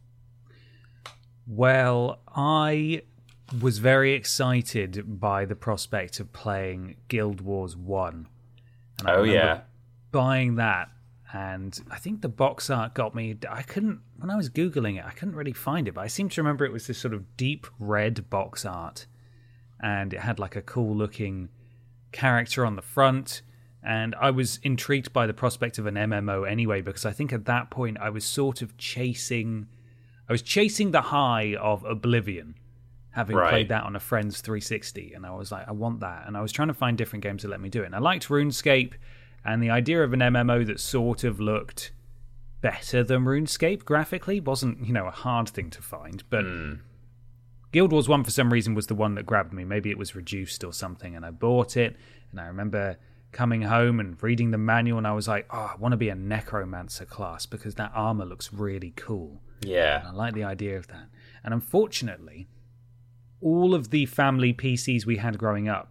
Well, I was very excited by the prospect of playing Guild Wars 1. And I remember buying that, and I think the box art got me. When I was Googling it, I couldn't really find it, but I seem to remember it was this sort of deep red box art, and it had a cool looking character on the front. And I was intrigued by the prospect of an MMO anyway, because I think at that point I was sort of chasing the high of Oblivion, having played that on a friend's 360, and I was like, I want that. And I was trying to find different games that let me do it. And I liked RuneScape, and the idea of an MMO that sort of looked better than RuneScape graphically wasn't, a hard thing to find. But Guild Wars 1, for some reason, was the one that grabbed me. Maybe it was reduced or something, and I bought it. And I remember coming home and reading the manual, and I was like, I want to be a necromancer class because that armor looks really cool. Yeah. And I like the idea of that. And unfortunately, all of the family PCs we had growing up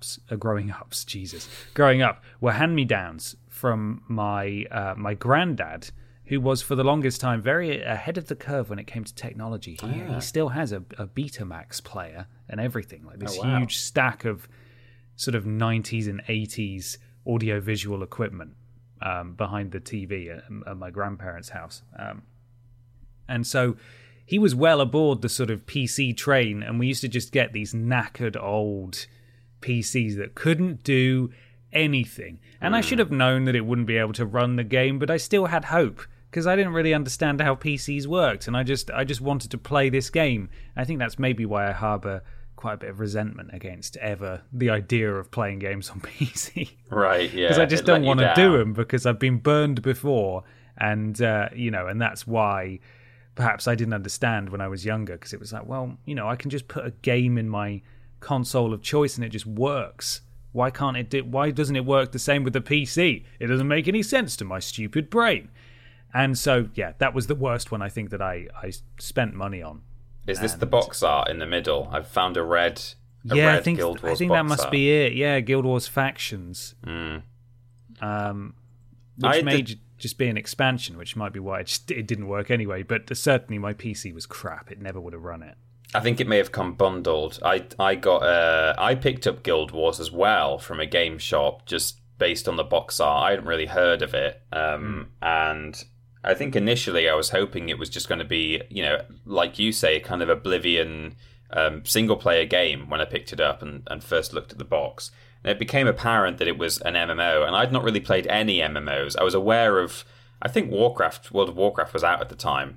were hand-me-downs from my granddad, who was for the longest time very ahead of the curve when it came to technology. He still has a Betamax player and everything, huge stack of sort of 90s and 80s audiovisual equipment. behind the TV at my grandparents' house. And so he was well aboard the sort of PC train, and we used to just get these knackered old PCs that couldn't do anything. And I should have known that it wouldn't be able to run the game, but I still had hope because I didn't really understand how PCs worked, and I just wanted to play this game. I think that's maybe why I harbour quite a bit of resentment against ever the idea of playing games on PC. Right, yeah. Because I just don't want to do them because I've been burned before, and and that's why perhaps I didn't understand when I was younger, because it was like, well, I can just put a game in my console of choice and it just works. Why doesn't it work the same with the PC? It doesn't make any sense to my stupid brain. And so, yeah, that was the worst one I think that I spent money on. Is this the box art in the middle? I've found a red Guild Wars I think box that must art. be it. Yeah, Guild Wars Factions. Which may just be an expansion, which might be why it didn't work anyway. But certainly my PC was crap. It never would have run it. I think it may have come bundled. I picked up Guild Wars as well from a game shop just based on the box art. I hadn't really heard of it. And I think initially I was hoping it was just going to be, like you say, kind of Oblivion single-player game when I picked it up and first looked at the box. And it became apparent that it was an MMO, and I'd not really played any MMOs. I was aware of, I think World of Warcraft was out at the time,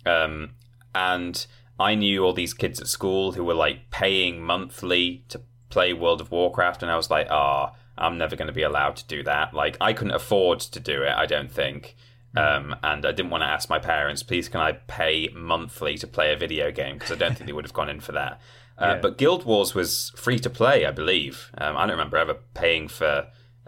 and I knew all these kids at school who were like paying monthly to play World of Warcraft, and I was like, I'm never going to be allowed to do that. Like, I couldn't afford to do it, I don't think. And I didn't want to ask my parents, please can I pay monthly to play a video game, because I don't think they would have gone in for that. But Guild Wars was free to play, I believe. I don't remember ever paying for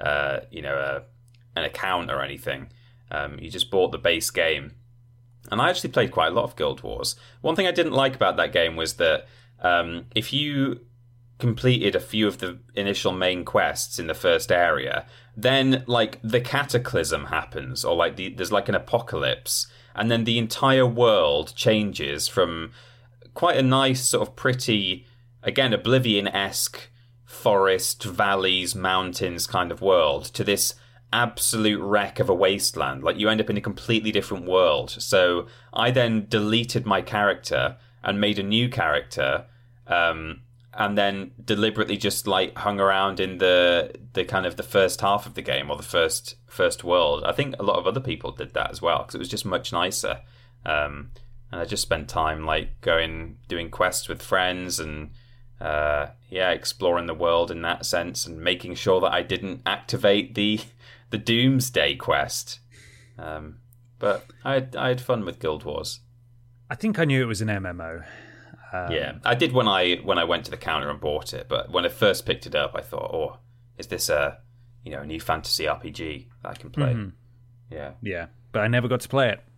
an account or anything. You just bought the base game. And I actually played quite a lot of Guild Wars. One thing I didn't like about that game was that if you completed a few of the initial main quests in the first area, then like the cataclysm happens, or like there's like an apocalypse, and then the entire world changes from quite a nice sort of pretty, again, Oblivion-esque forest, valleys, mountains kind of world to this absolute wreck of a wasteland. Like, you end up in a completely different world. So I then deleted my character and made a new character, and then deliberately just like hung around in the kind of the first half of the game, or the first world. I think a lot of other people did that as well, because it was just much nicer. And I just spent time like doing quests with friends and exploring the world in that sense, and making sure that I didn't activate the Doomsday quest. But I had fun with Guild Wars. I think I knew it was an MMO. I did when I went to the counter and bought it. But when I first picked it up, I thought, is this a new fantasy RPG that I can play? Mm-hmm. Yeah. But I never got to play it.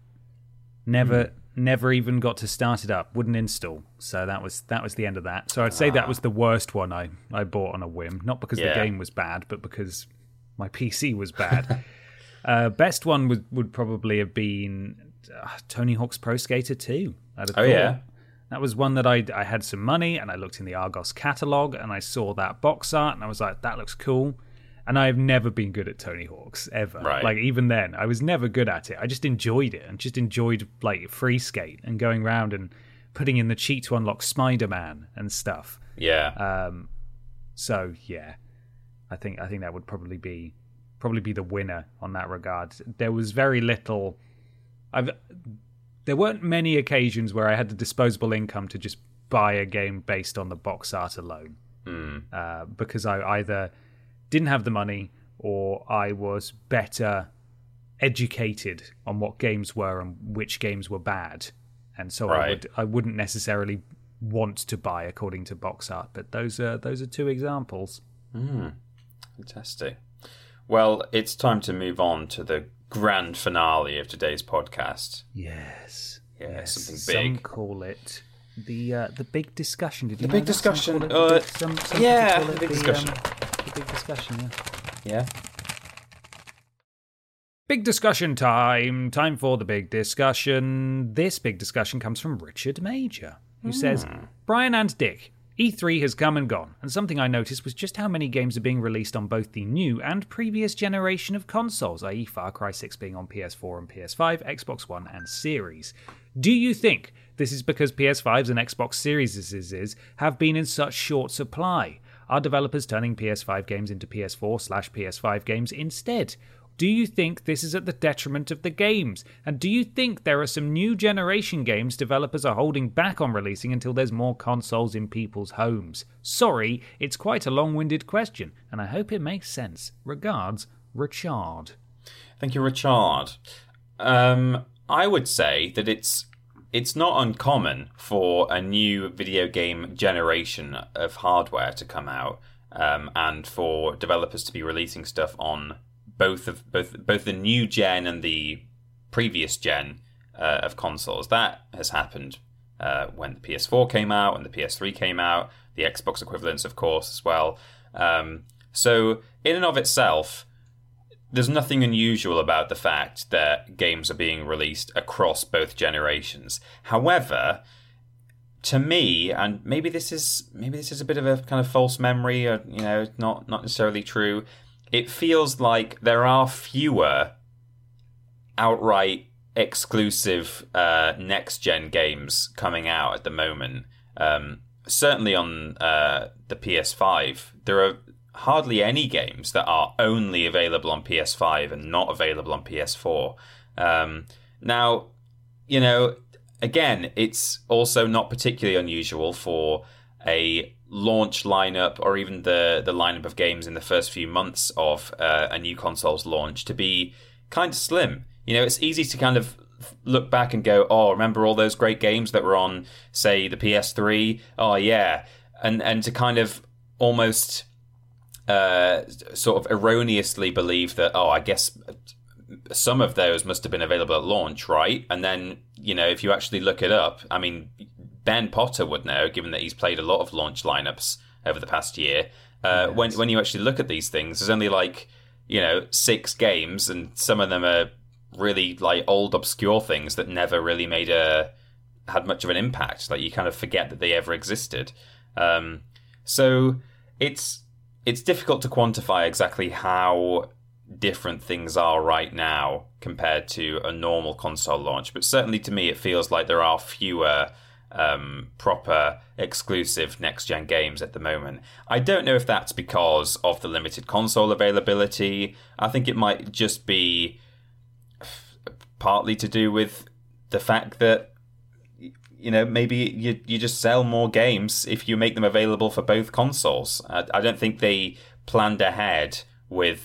Never even got to start it up. Wouldn't install. So that was the end of that. So I'd say that was the worst one I bought on a whim. Not because the game was bad, but because my PC was bad. Best one would probably have been Tony Hawk's Pro Skater 2. Yeah. That was one that I had some money, and I looked in the Argos catalogue, and I saw that box art, and I was like, that looks cool. And I've never been good at Tony Hawk's, ever. Right. Like, even then, I was never good at it. I just enjoyed it, and just enjoyed, like, free skate, and going around and putting in the cheat to unlock Spider-Man and stuff. Yeah. So, yeah. I think that would probably be the winner on that regard. There was very little... There weren't many occasions where I had the disposable income to just buy a game based on the box art alone. Because I either didn't have the money, or I was better educated on what games were and which games were bad. And so I wouldn't necessarily want to buy according to box art. But those are two examples. Fantastic. Well, it's time to move on to the grand finale of today's podcast. Yes. Something big. Some call it the big discussion. Did you the know big that? discussion? The big discussion. The big discussion, yeah. Big discussion time. Time for the big discussion. This big discussion comes from Richard Major, who says, Brian and Dick, E3 has come and gone, and something I noticed was just how many games are being released on both the new and previous generation of consoles, i.e. Far Cry 6 being on PS4 and PS5, Xbox One and Series. Do you think this is because PS5s and Xbox Series have been in such short supply? Are developers turning PS5 games into PS4/PS5 games instead? Do you think this is at the detriment of the games? And do you think there are some new generation games developers are holding back on releasing until there's more consoles in people's homes? Sorry, it's quite a long-winded question, and I hope it makes sense. Regards, Richard. Thank you, Richard. I would say that it's not uncommon for a new video game generation of hardware to come out, and for developers to be releasing stuff on both the new gen and the previous gen of consoles. That has happened when the PS4 came out, when the PS3 came out, the Xbox equivalents, of course, as well. So in and of itself, there's nothing unusual about the fact that games are being released across both generations. However, to me, and maybe this is a bit of a kind of false memory, or not necessarily true, it feels like there are fewer outright exclusive next-gen games coming out at the moment. Certainly on the PS5, there are hardly any games that are only available on PS5 and not available on PS4. Now, again, it's also not particularly unusual for a launch lineup, or even the lineup of games in the first few months of a new console's launch, to be kind of slim. It's easy to kind of look back and go, oh, remember all those great games that were on, say, the PS3? Oh, yeah. And to kind of almost sort of erroneously believe that, oh, I guess some of those must have been available at launch, right? And then, if you actually look it up, I mean, Ben Potter would know, given that he's played a lot of launch lineups over the past year. Yes. When you actually look at these things, there's only 6 games, and some of them are really old, obscure things that never really had much of an impact. You kind of forget that they ever existed. So it's difficult to quantify exactly how different things are right now compared to a normal console launch. But certainly to me, it feels like there are fewer proper exclusive next-gen games at the moment. I don't know if that's because of the limited console availability. I think it might just be partly to do with the fact that maybe you just sell more games if you make them available for both consoles. I don't think they planned ahead with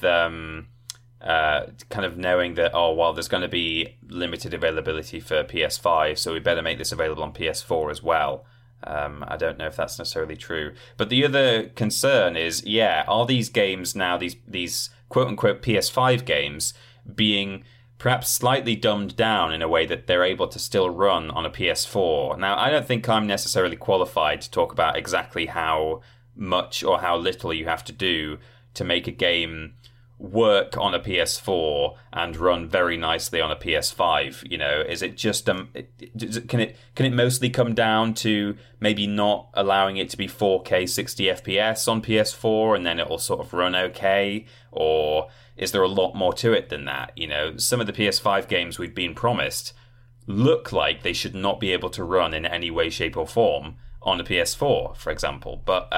kind of knowing that, oh, well, there's going to be limited availability for PS5, so we better make this available on PS4 as well. I don't know if that's necessarily true. But the other concern is, are these games now, these quote-unquote PS5 games, being perhaps slightly dumbed down in a way that they're able to still run on a PS4? Now, I don't think I'm necessarily qualified to talk about exactly how much or how little you have to do to make a game work on a PS4 and run very nicely on a PS5. Is it just can it mostly come down to maybe not allowing it to be 4K 60 FPS on PS4 and then it'll sort of run okay? Or is there a lot more to it than that? Some of the PS5 games we've been promised look like they should not be able to run in any way, shape or form on a PS4, for example. But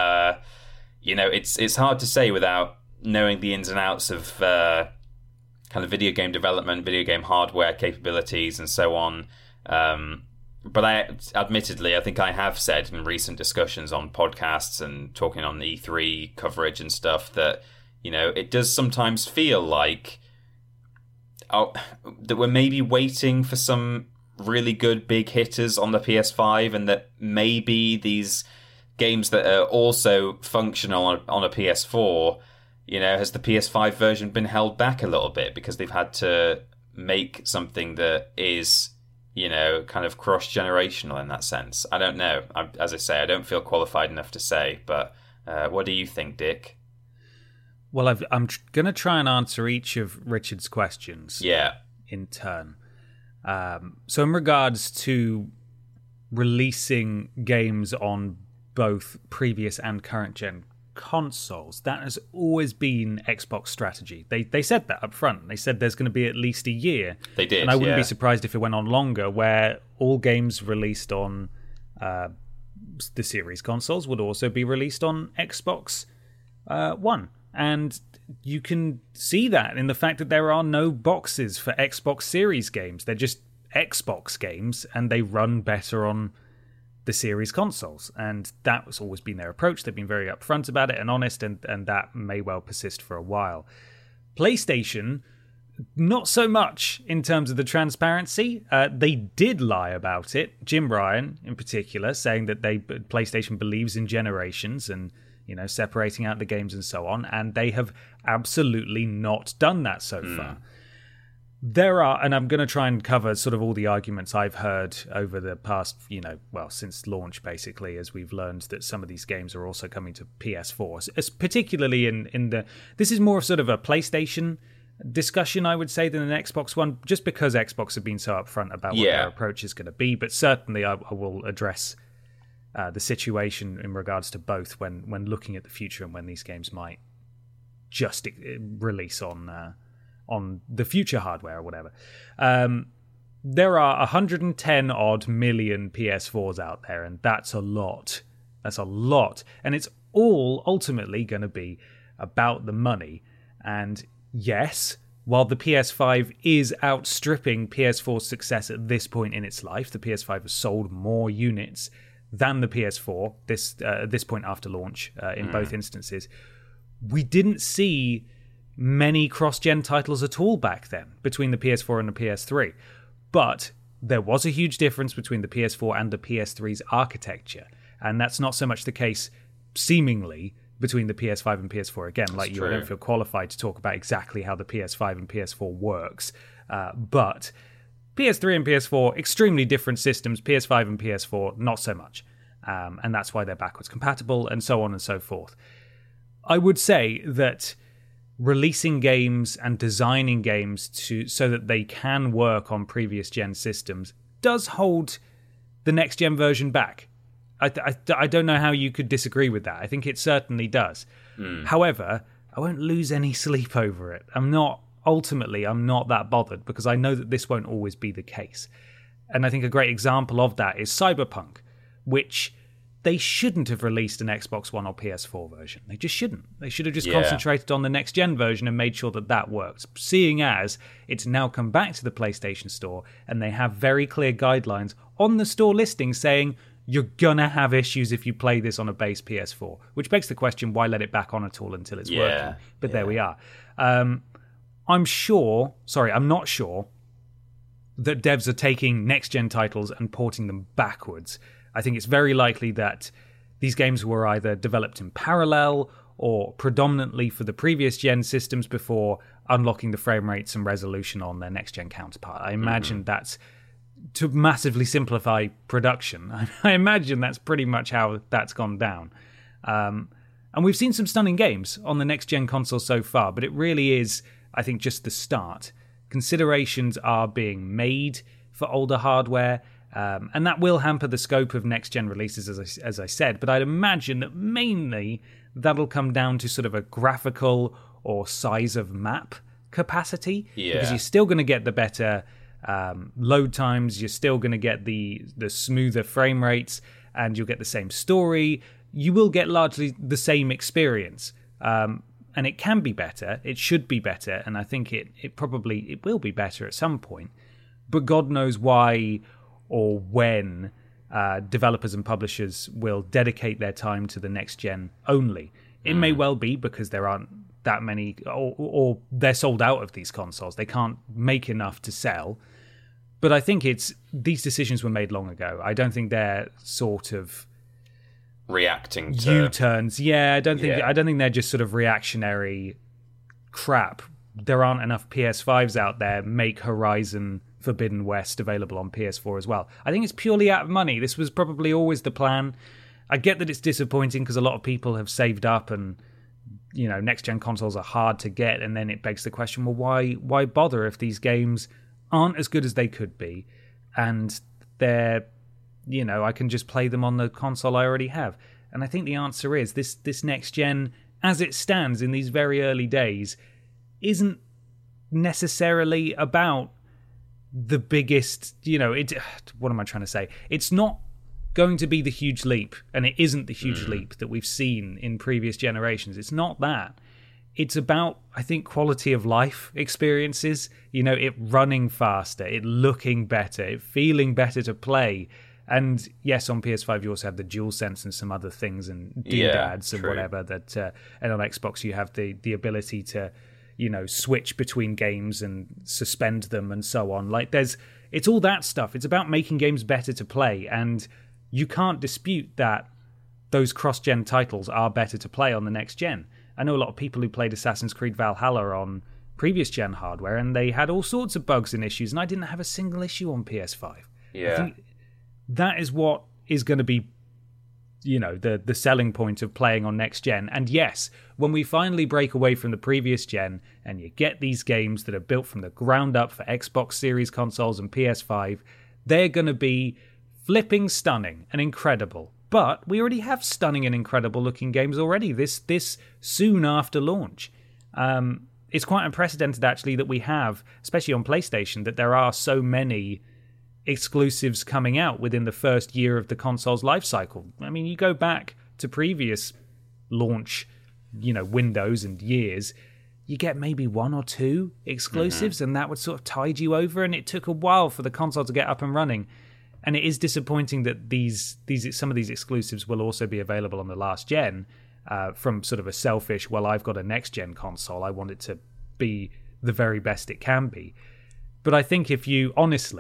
it's hard to say without knowing the ins and outs of kind of video game development, video game hardware capabilities, and so on. But admittedly, I think I have said in recent discussions on podcasts and talking on E3 coverage and stuff that, it does sometimes feel like that we're maybe waiting for some really good big hitters on the PS5, and that maybe these games that are also functional on a PS4, has the PS5 version been held back a little bit because they've had to make something that is, kind of cross-generational in that sense? I don't know. As I say, I don't feel qualified enough to say, but what do you think, Dick? Well, I'm going to try and answer each of Richard's questions in turn. So in regards to releasing games on both previous and current gen consoles. That has always been Xbox strategy. They said that up front. They said there's going to be at least a year. They did, and I wouldn't be surprised if it went on longer, where all games released on the series consoles would also be released on Xbox One. And you can see that in the fact that there are no boxes for Xbox Series games. They're just Xbox games, and they run better on the series consoles, and that's always been their approach. They've been very upfront about it and honest, and that may well persist for a while. PlayStation, not so much in terms of the transparency. They did lie about it. Jim Ryan, in particular, saying that PlayStation believes in generations and separating out the games and so on, and they have absolutely not done that so far. There are, and I'm going to try and cover sort of all the arguments I've heard over the past, since launch, basically, as we've learned that some of these games are also coming to PS4. Particularly this is more of sort of a PlayStation discussion, I would say, than an Xbox one, just because Xbox have been so upfront about what their approach is going to be. But certainly I will address the situation in regards to both when looking at the future and when these games might just release on the future hardware or whatever. There are 110 odd million PS4s out there, and that's a lot. That's a lot. And it's all ultimately going to be about the money. And yes, while the PS5 is outstripping PS4's success at this point in its life, the PS5 has sold more units than the PS4 at this point after launch in both instances. We didn't see many cross-gen titles at all back then between the PS4 and the PS3. But there was a huge difference between the PS4 and the PS3's architecture. And that's not so much the case, seemingly, between the PS5 and PS4. Again, I don't feel qualified to talk about exactly how the PS5 and PS4 works. But PS3 and PS4, extremely different systems. PS5 and PS4, not so much. And that's why they're backwards compatible, and so on and so forth. I would say that releasing games and designing games so that they can work on previous gen systems does hold the next gen version back. I don't know how you could disagree with that. I think it certainly does. However, I won't lose any sleep over it. I'm not that bothered, because I know that this won't always be the case. And I think a great example of that is Cyberpunk, which they shouldn't have released an Xbox One or PS4 version. They just shouldn't. They should have just concentrated on the next-gen version and made sure that worked. Seeing as it's now come back to the PlayStation Store, and they have very clear guidelines on the store listing saying you're gonna have issues if you play this on a base PS4, which begs the question, why let it back on at all until it's working? But there we are. I'm not sure that devs are taking next-gen titles and porting them backwards. I think it's very likely that these games were either developed in parallel or predominantly for the previous gen systems before unlocking the frame rates and resolution on their next gen counterpart. I imagine that's to massively simplify production. I imagine that's pretty much how that's gone down. And we've seen some stunning games on the next gen console so far, but it really is, I think, just the start. Considerations are being made for older hardware, and that will hamper the scope of next-gen releases, as I said. But I'd imagine that mainly that'll come down to sort of a graphical or size of map capacity. Because you're still going to get the better load times, you're still going to get the smoother frame rates, and you'll get the same story. You will get largely the same experience. And it can be better. It should be better. And I think it will be better at some point. But God knows why or when developers and publishers will dedicate their time to the next gen only. It may well be because there aren't that many, or they're sold out of these consoles. They can't make enough to sell. But I think these decisions were made long ago. I don't think they're sort of reacting to U-turns. Yeah, I don't think they're just sort of reactionary crap. There aren't enough PS5s out there. Make Horizon Forbidden West available on PS4 as well. I think it's purely out of money. This was probably always the plan. I get that it's disappointing because a lot of people have saved up, and next-gen consoles are hard to get, and then it begs the question, well, why bother if these games aren't as good as they could be, and they're, I can just play them on the console I already have. And I think the answer is this next gen, as it stands in these very early days, isn't necessarily about the biggest, what am I trying to say? It's not going to be the huge leap, and it isn't the huge leap that we've seen in previous generations. It's not that. It's about, I think, quality of life experiences, it running faster, it looking better, it feeling better to play. And yes, on PS5 you also have the DualSense and some other things and doodads and whatever that, and on Xbox you have the ability to, switch between games and suspend them and so on. Like it's all that stuff. It's about making games better to play, and you can't dispute that those cross-gen titles are better to play on the next gen. I know a lot of people who played Assassin's Creed Valhalla on previous gen hardware, and they had all sorts of bugs and issues, and I didn't have a single issue on PS5. Yeah. I think that is what is going to be, the selling point of playing on next gen. And yes, when we finally break away from the previous gen and you get these games that are built from the ground up for Xbox Series consoles and PS5, they're going to be flipping stunning and incredible. But we already have stunning and incredible looking games already this soon after launch. It's quite unprecedented, actually, that we have, especially on PlayStation, that there are so many exclusives coming out within the first year of the console's life cycle. I mean, you go back to previous launch, windows and years, you get maybe 1 or 2 exclusives, and that would sort of tide you over, and it took a while for the console to get up and running. And it is disappointing that some of these exclusives will also be available on the last gen, from sort of a selfish, well, I've got a next gen console, I want it to be the very best it can be. But I think if you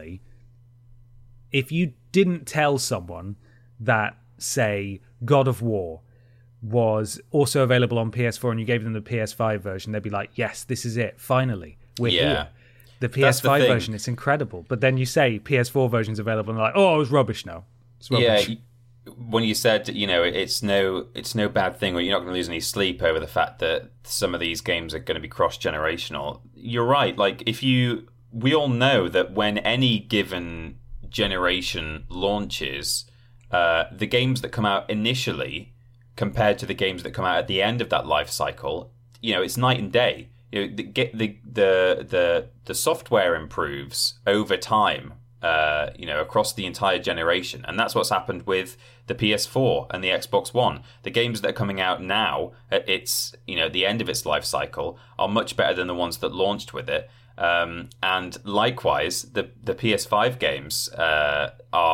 didn't tell someone that, say, God of War was also available on PS4 and you gave them the PS5 version, they'd be like, yes, this is it, finally, we're here. The PS5 version, it's incredible. But then you say PS4 version's available, and they're like, oh, it was rubbish now. It's rubbish. Yeah, when you said, it's no bad thing, or you're not going to lose any sleep over the fact that some of these games are going to be cross-generational, you're right. Like, we all know that when any given generation launches, the games that come out initially compared to the games that come out at the end of that life cycle, it's night and day. The software improves over time, across the entire generation, and that's what's happened with the PS4 and the Xbox One. The games that are coming out now at its, the end of its life cycle are much better than the ones that launched with it. And likewise, the PS5 games are,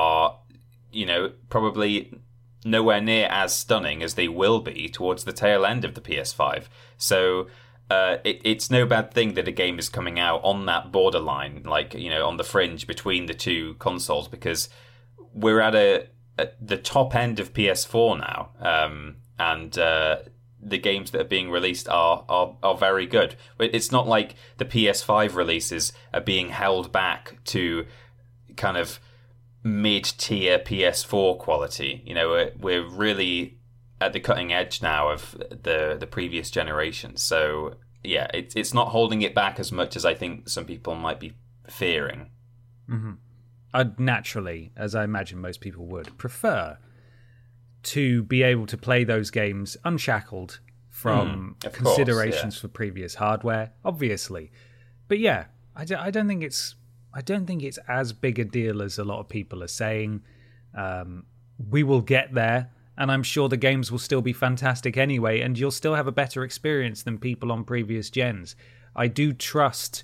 probably nowhere near as stunning as they will be towards the tail end of the PS5. So it's no bad thing that a game is coming out on that borderline, on the fringe between the two consoles, because we're at the top end of PS4 now, and the games that are being released are very good. It's not like the PS5 releases are being held back to kind of mid-tier PS4 quality. We're really at the cutting edge now of the previous generation. So yeah, it's not holding it back as much as I think some people might be fearing. Mm-hmm. I'd naturally, as I imagine most people would, prefer to be able to play those games unshackled from considerations for previous hardware, obviously. But yeah, I don't think it's as big a deal as a lot of people are saying. We will get there, and I'm sure the games will still be fantastic anyway, and you'll still have a better experience than people on previous gens. I do trust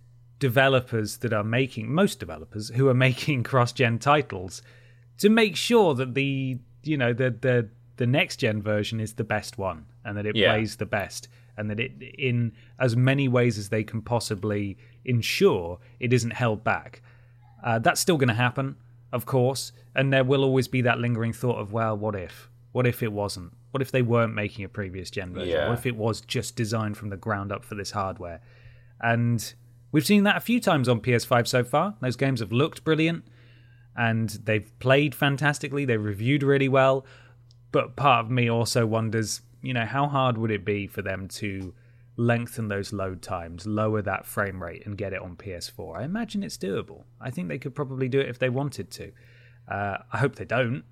most developers who are making cross-gen titles to make sure that the next gen version is the best one, and that it plays the best, and that it, in as many ways as they can possibly ensure, it isn't held back. That's still going to happen, of course, and there will always be that lingering thought of, well, what if it wasn't? What if they weren't making a previous gen version? Yeah. What if it was just designed from the ground up for this hardware? And we've seen that a few times on PS5 so far. Those games have looked brilliant, and they've played fantastically. They've reviewed really well. But part of me also wonders, how hard would it be for them to lengthen those load times, lower that frame rate, and get it on PS4? I imagine it's doable. I think they could probably do it if they wanted to. I hope they don't.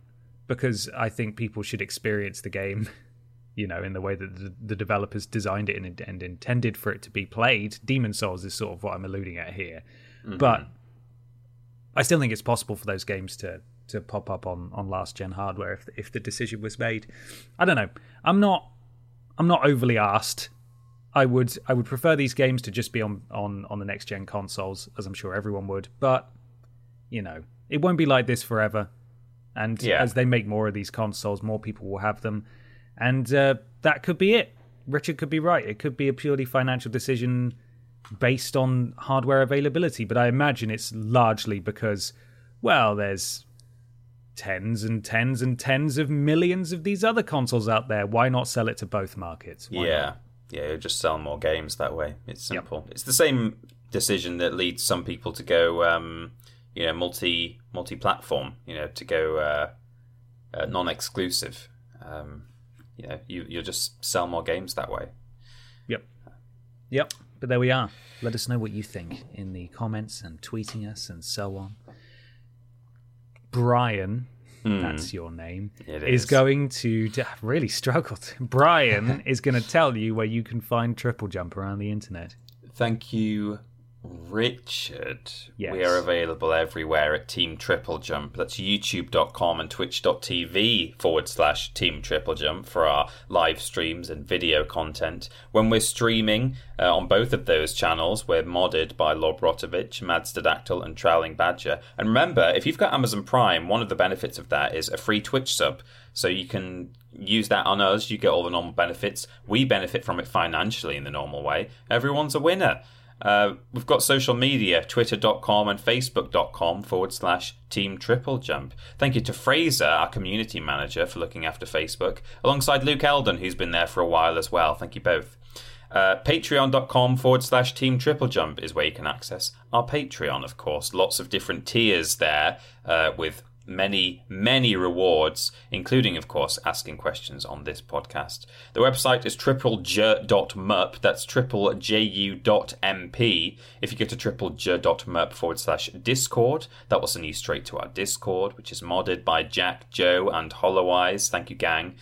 because I think people should experience the game, you know, in the way that the developers designed it and intended for it to be played. Demon's Souls is sort of what I'm alluding at here. Mm-hmm. But I still think it's possible for those games to pop up on last-gen hardware if the decision was made. I don't know. I'm not overly arsed. I would prefer these games to just be on the next-gen consoles, as I'm sure everyone would. But, you know, it won't be like this forever. And as they make more of these consoles, more people will have them. And that could be it. Richard could be right. It could be a purely financial decision based on hardware availability. But I imagine it's largely because, well, there's tens and tens and tens of millions of these other consoles out there. Why not sell it to both markets? Why not? Yeah, just sell more games that way. It's simple. Yep. It's the same decision that leads some people to go, multi-platform. You know, to go non-exclusive. You'll just sell more games that way. Yep. But there we are. Let us know what you think in the comments and tweeting us and so on. Brian, that's your name, is going to I've really struggled. Brian is going to tell you where you can find Triple Jump around the internet. Thank you, Richard. Yes. We are available everywhere at Team Triple Jump. That's youtube.com and twitch.tv/Team Triple Jump for our live streams and video content. When we're streaming on both of those channels, we're modded by Lobrotovich, Madstadactyl and Trowling Badger. And remember, if you've got Amazon Prime, one of the benefits of that is a free Twitch sub. So you can use that on us. You get all the normal benefits. We benefit from it financially in the normal way. Everyone's a winner. We've got social media, twitter.com and facebook.com/Team Triple Jump. Thank you to Fraser, our community manager, for looking after Facebook, alongside Luke Eldon, who's been there for a while as well. Thank you both. Patreon.com/Team Triple Jump is where you can access our Patreon, of course. Lots of different tiers there with many rewards, including, of course, asking questions on this podcast. The website is triplej.mup. That's triplejU.mp. If you go to triplej.mup/Discord, that will send you straight to our Discord, which is modded by Jack, Joe, and Holloweyes. Thank you, gang.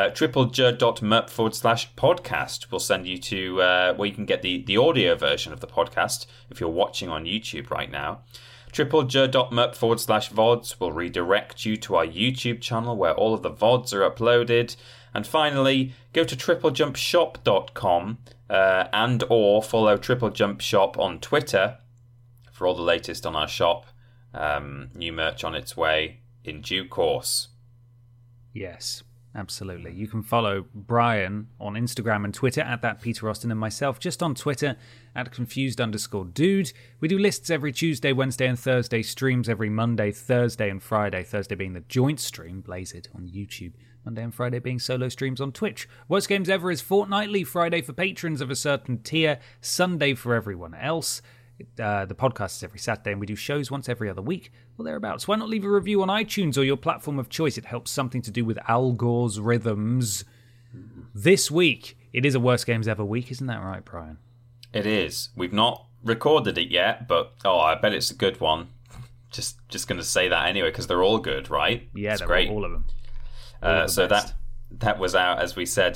triplej.mup/podcast will send you to where you can get the audio version of the podcast if you're watching on YouTube right now. triplej.mup/VODs will redirect you to our YouTube channel where all of the VODs are uploaded. And finally, go to triplejumpshop.com and or follow Triple Jump Shop on Twitter for all the latest on our shop. New merch on its way in due course. Yes, absolutely. You can follow Brian on Instagram and Twitter at that Peter Austin, and myself just on Twitter at confused_dude. We do lists every Tuesday, Wednesday, and Thursday, streams every Monday, Thursday, and Friday. Thursday being the joint stream, Blaze It, on YouTube. Monday and Friday being solo streams on Twitch. Worst Games Ever is fortnightly, Friday for patrons of a certain tier, Sunday for everyone else. The podcast is every Saturday, and we do shows once every other week or thereabouts. Why not leave a review on iTunes or your platform of choice? It helps something to do with Al Gore's rhythms. This week, it is a Worst Games Ever week, isn't that right, Brian? It is. We've not recorded it yet, but I bet it's a good one. Just going to say that anyway, because they're all good, right? Yeah, it's they're great. All of them. So that was out, as we said,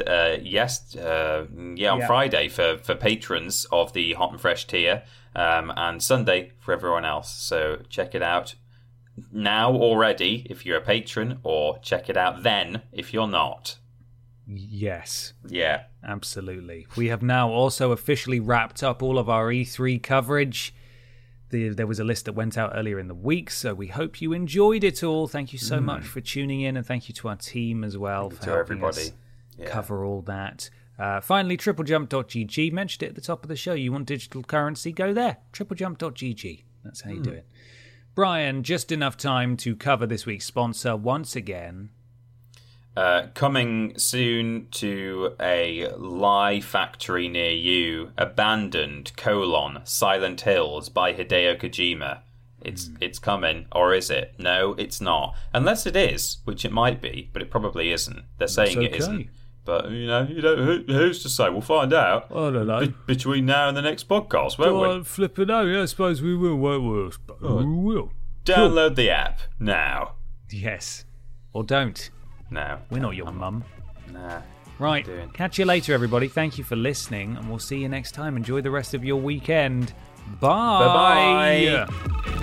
on Friday for patrons of the Hot and Fresh tier, and Sunday for everyone else. So check it out now already if you're a patron, or check it out then if you're not. Yes. Yeah. Absolutely. We have now also officially wrapped up all of our E3 coverage. There was a list that went out earlier in the week, so we hope you enjoyed it all. Thank you so much for tuning in, and thank you to our team as well for helping us cover all that. Finally, triplejump.gg. Mentioned it at the top of the show. You want digital currency? Go there. triplejump.gg. That's how you do it. Brian, just enough time to cover this week's sponsor once again. Coming soon to a Lie factory near you, Abandoned, Silent Hills by Hideo Kojima. It's coming, or is it? No, it's not. Unless it is, which it might be, but it probably isn't. They're saying it isn't. But, who's to say? We'll find out. I don't know. Between now and the next podcast, won't we? Flipping out. Yeah, I suppose we will, won't we? We will. Download the app now. Yes. Or don't. No. We're not your mum. Nah. Right. Catch you later, everybody. Thank you for listening, and we'll see you next time. Enjoy the rest of your weekend. Bye. Bye-bye.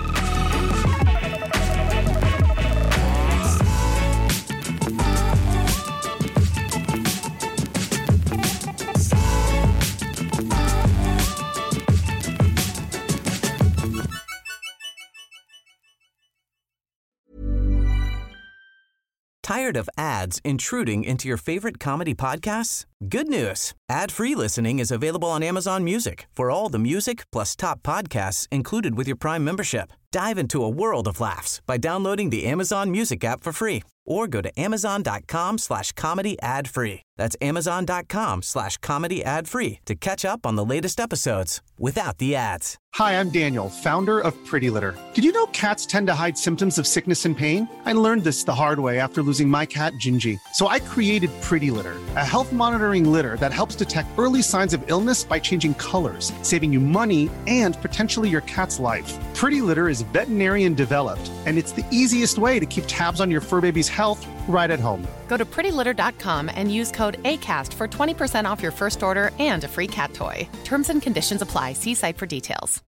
Tired of ads intruding into your favorite comedy podcasts? Good news. Ad-free listening is available on Amazon Music for all the music plus top podcasts included with your Prime membership. Dive into a world of laughs by downloading the Amazon Music app for free or go to amazon.com/comedy ad-free. That's amazon.com/comedy ad-free to catch up on the latest episodes without the ads. Hi, I'm Daniel, founder of Pretty Litter. Did you know cats tend to hide symptoms of sickness and pain? I learned this the hard way after losing my cat, Gingy. So I created Pretty Litter, a health monitoring litter that helps detect early signs of illness by changing colors, saving you money and potentially your cat's life. Pretty Litter is veterinarian developed, and it's the easiest way to keep tabs on your fur baby's health right at home. Go to prettylitter.com and use code ACAST for 20% off your first order and a free cat toy. Terms and conditions apply. See site for details.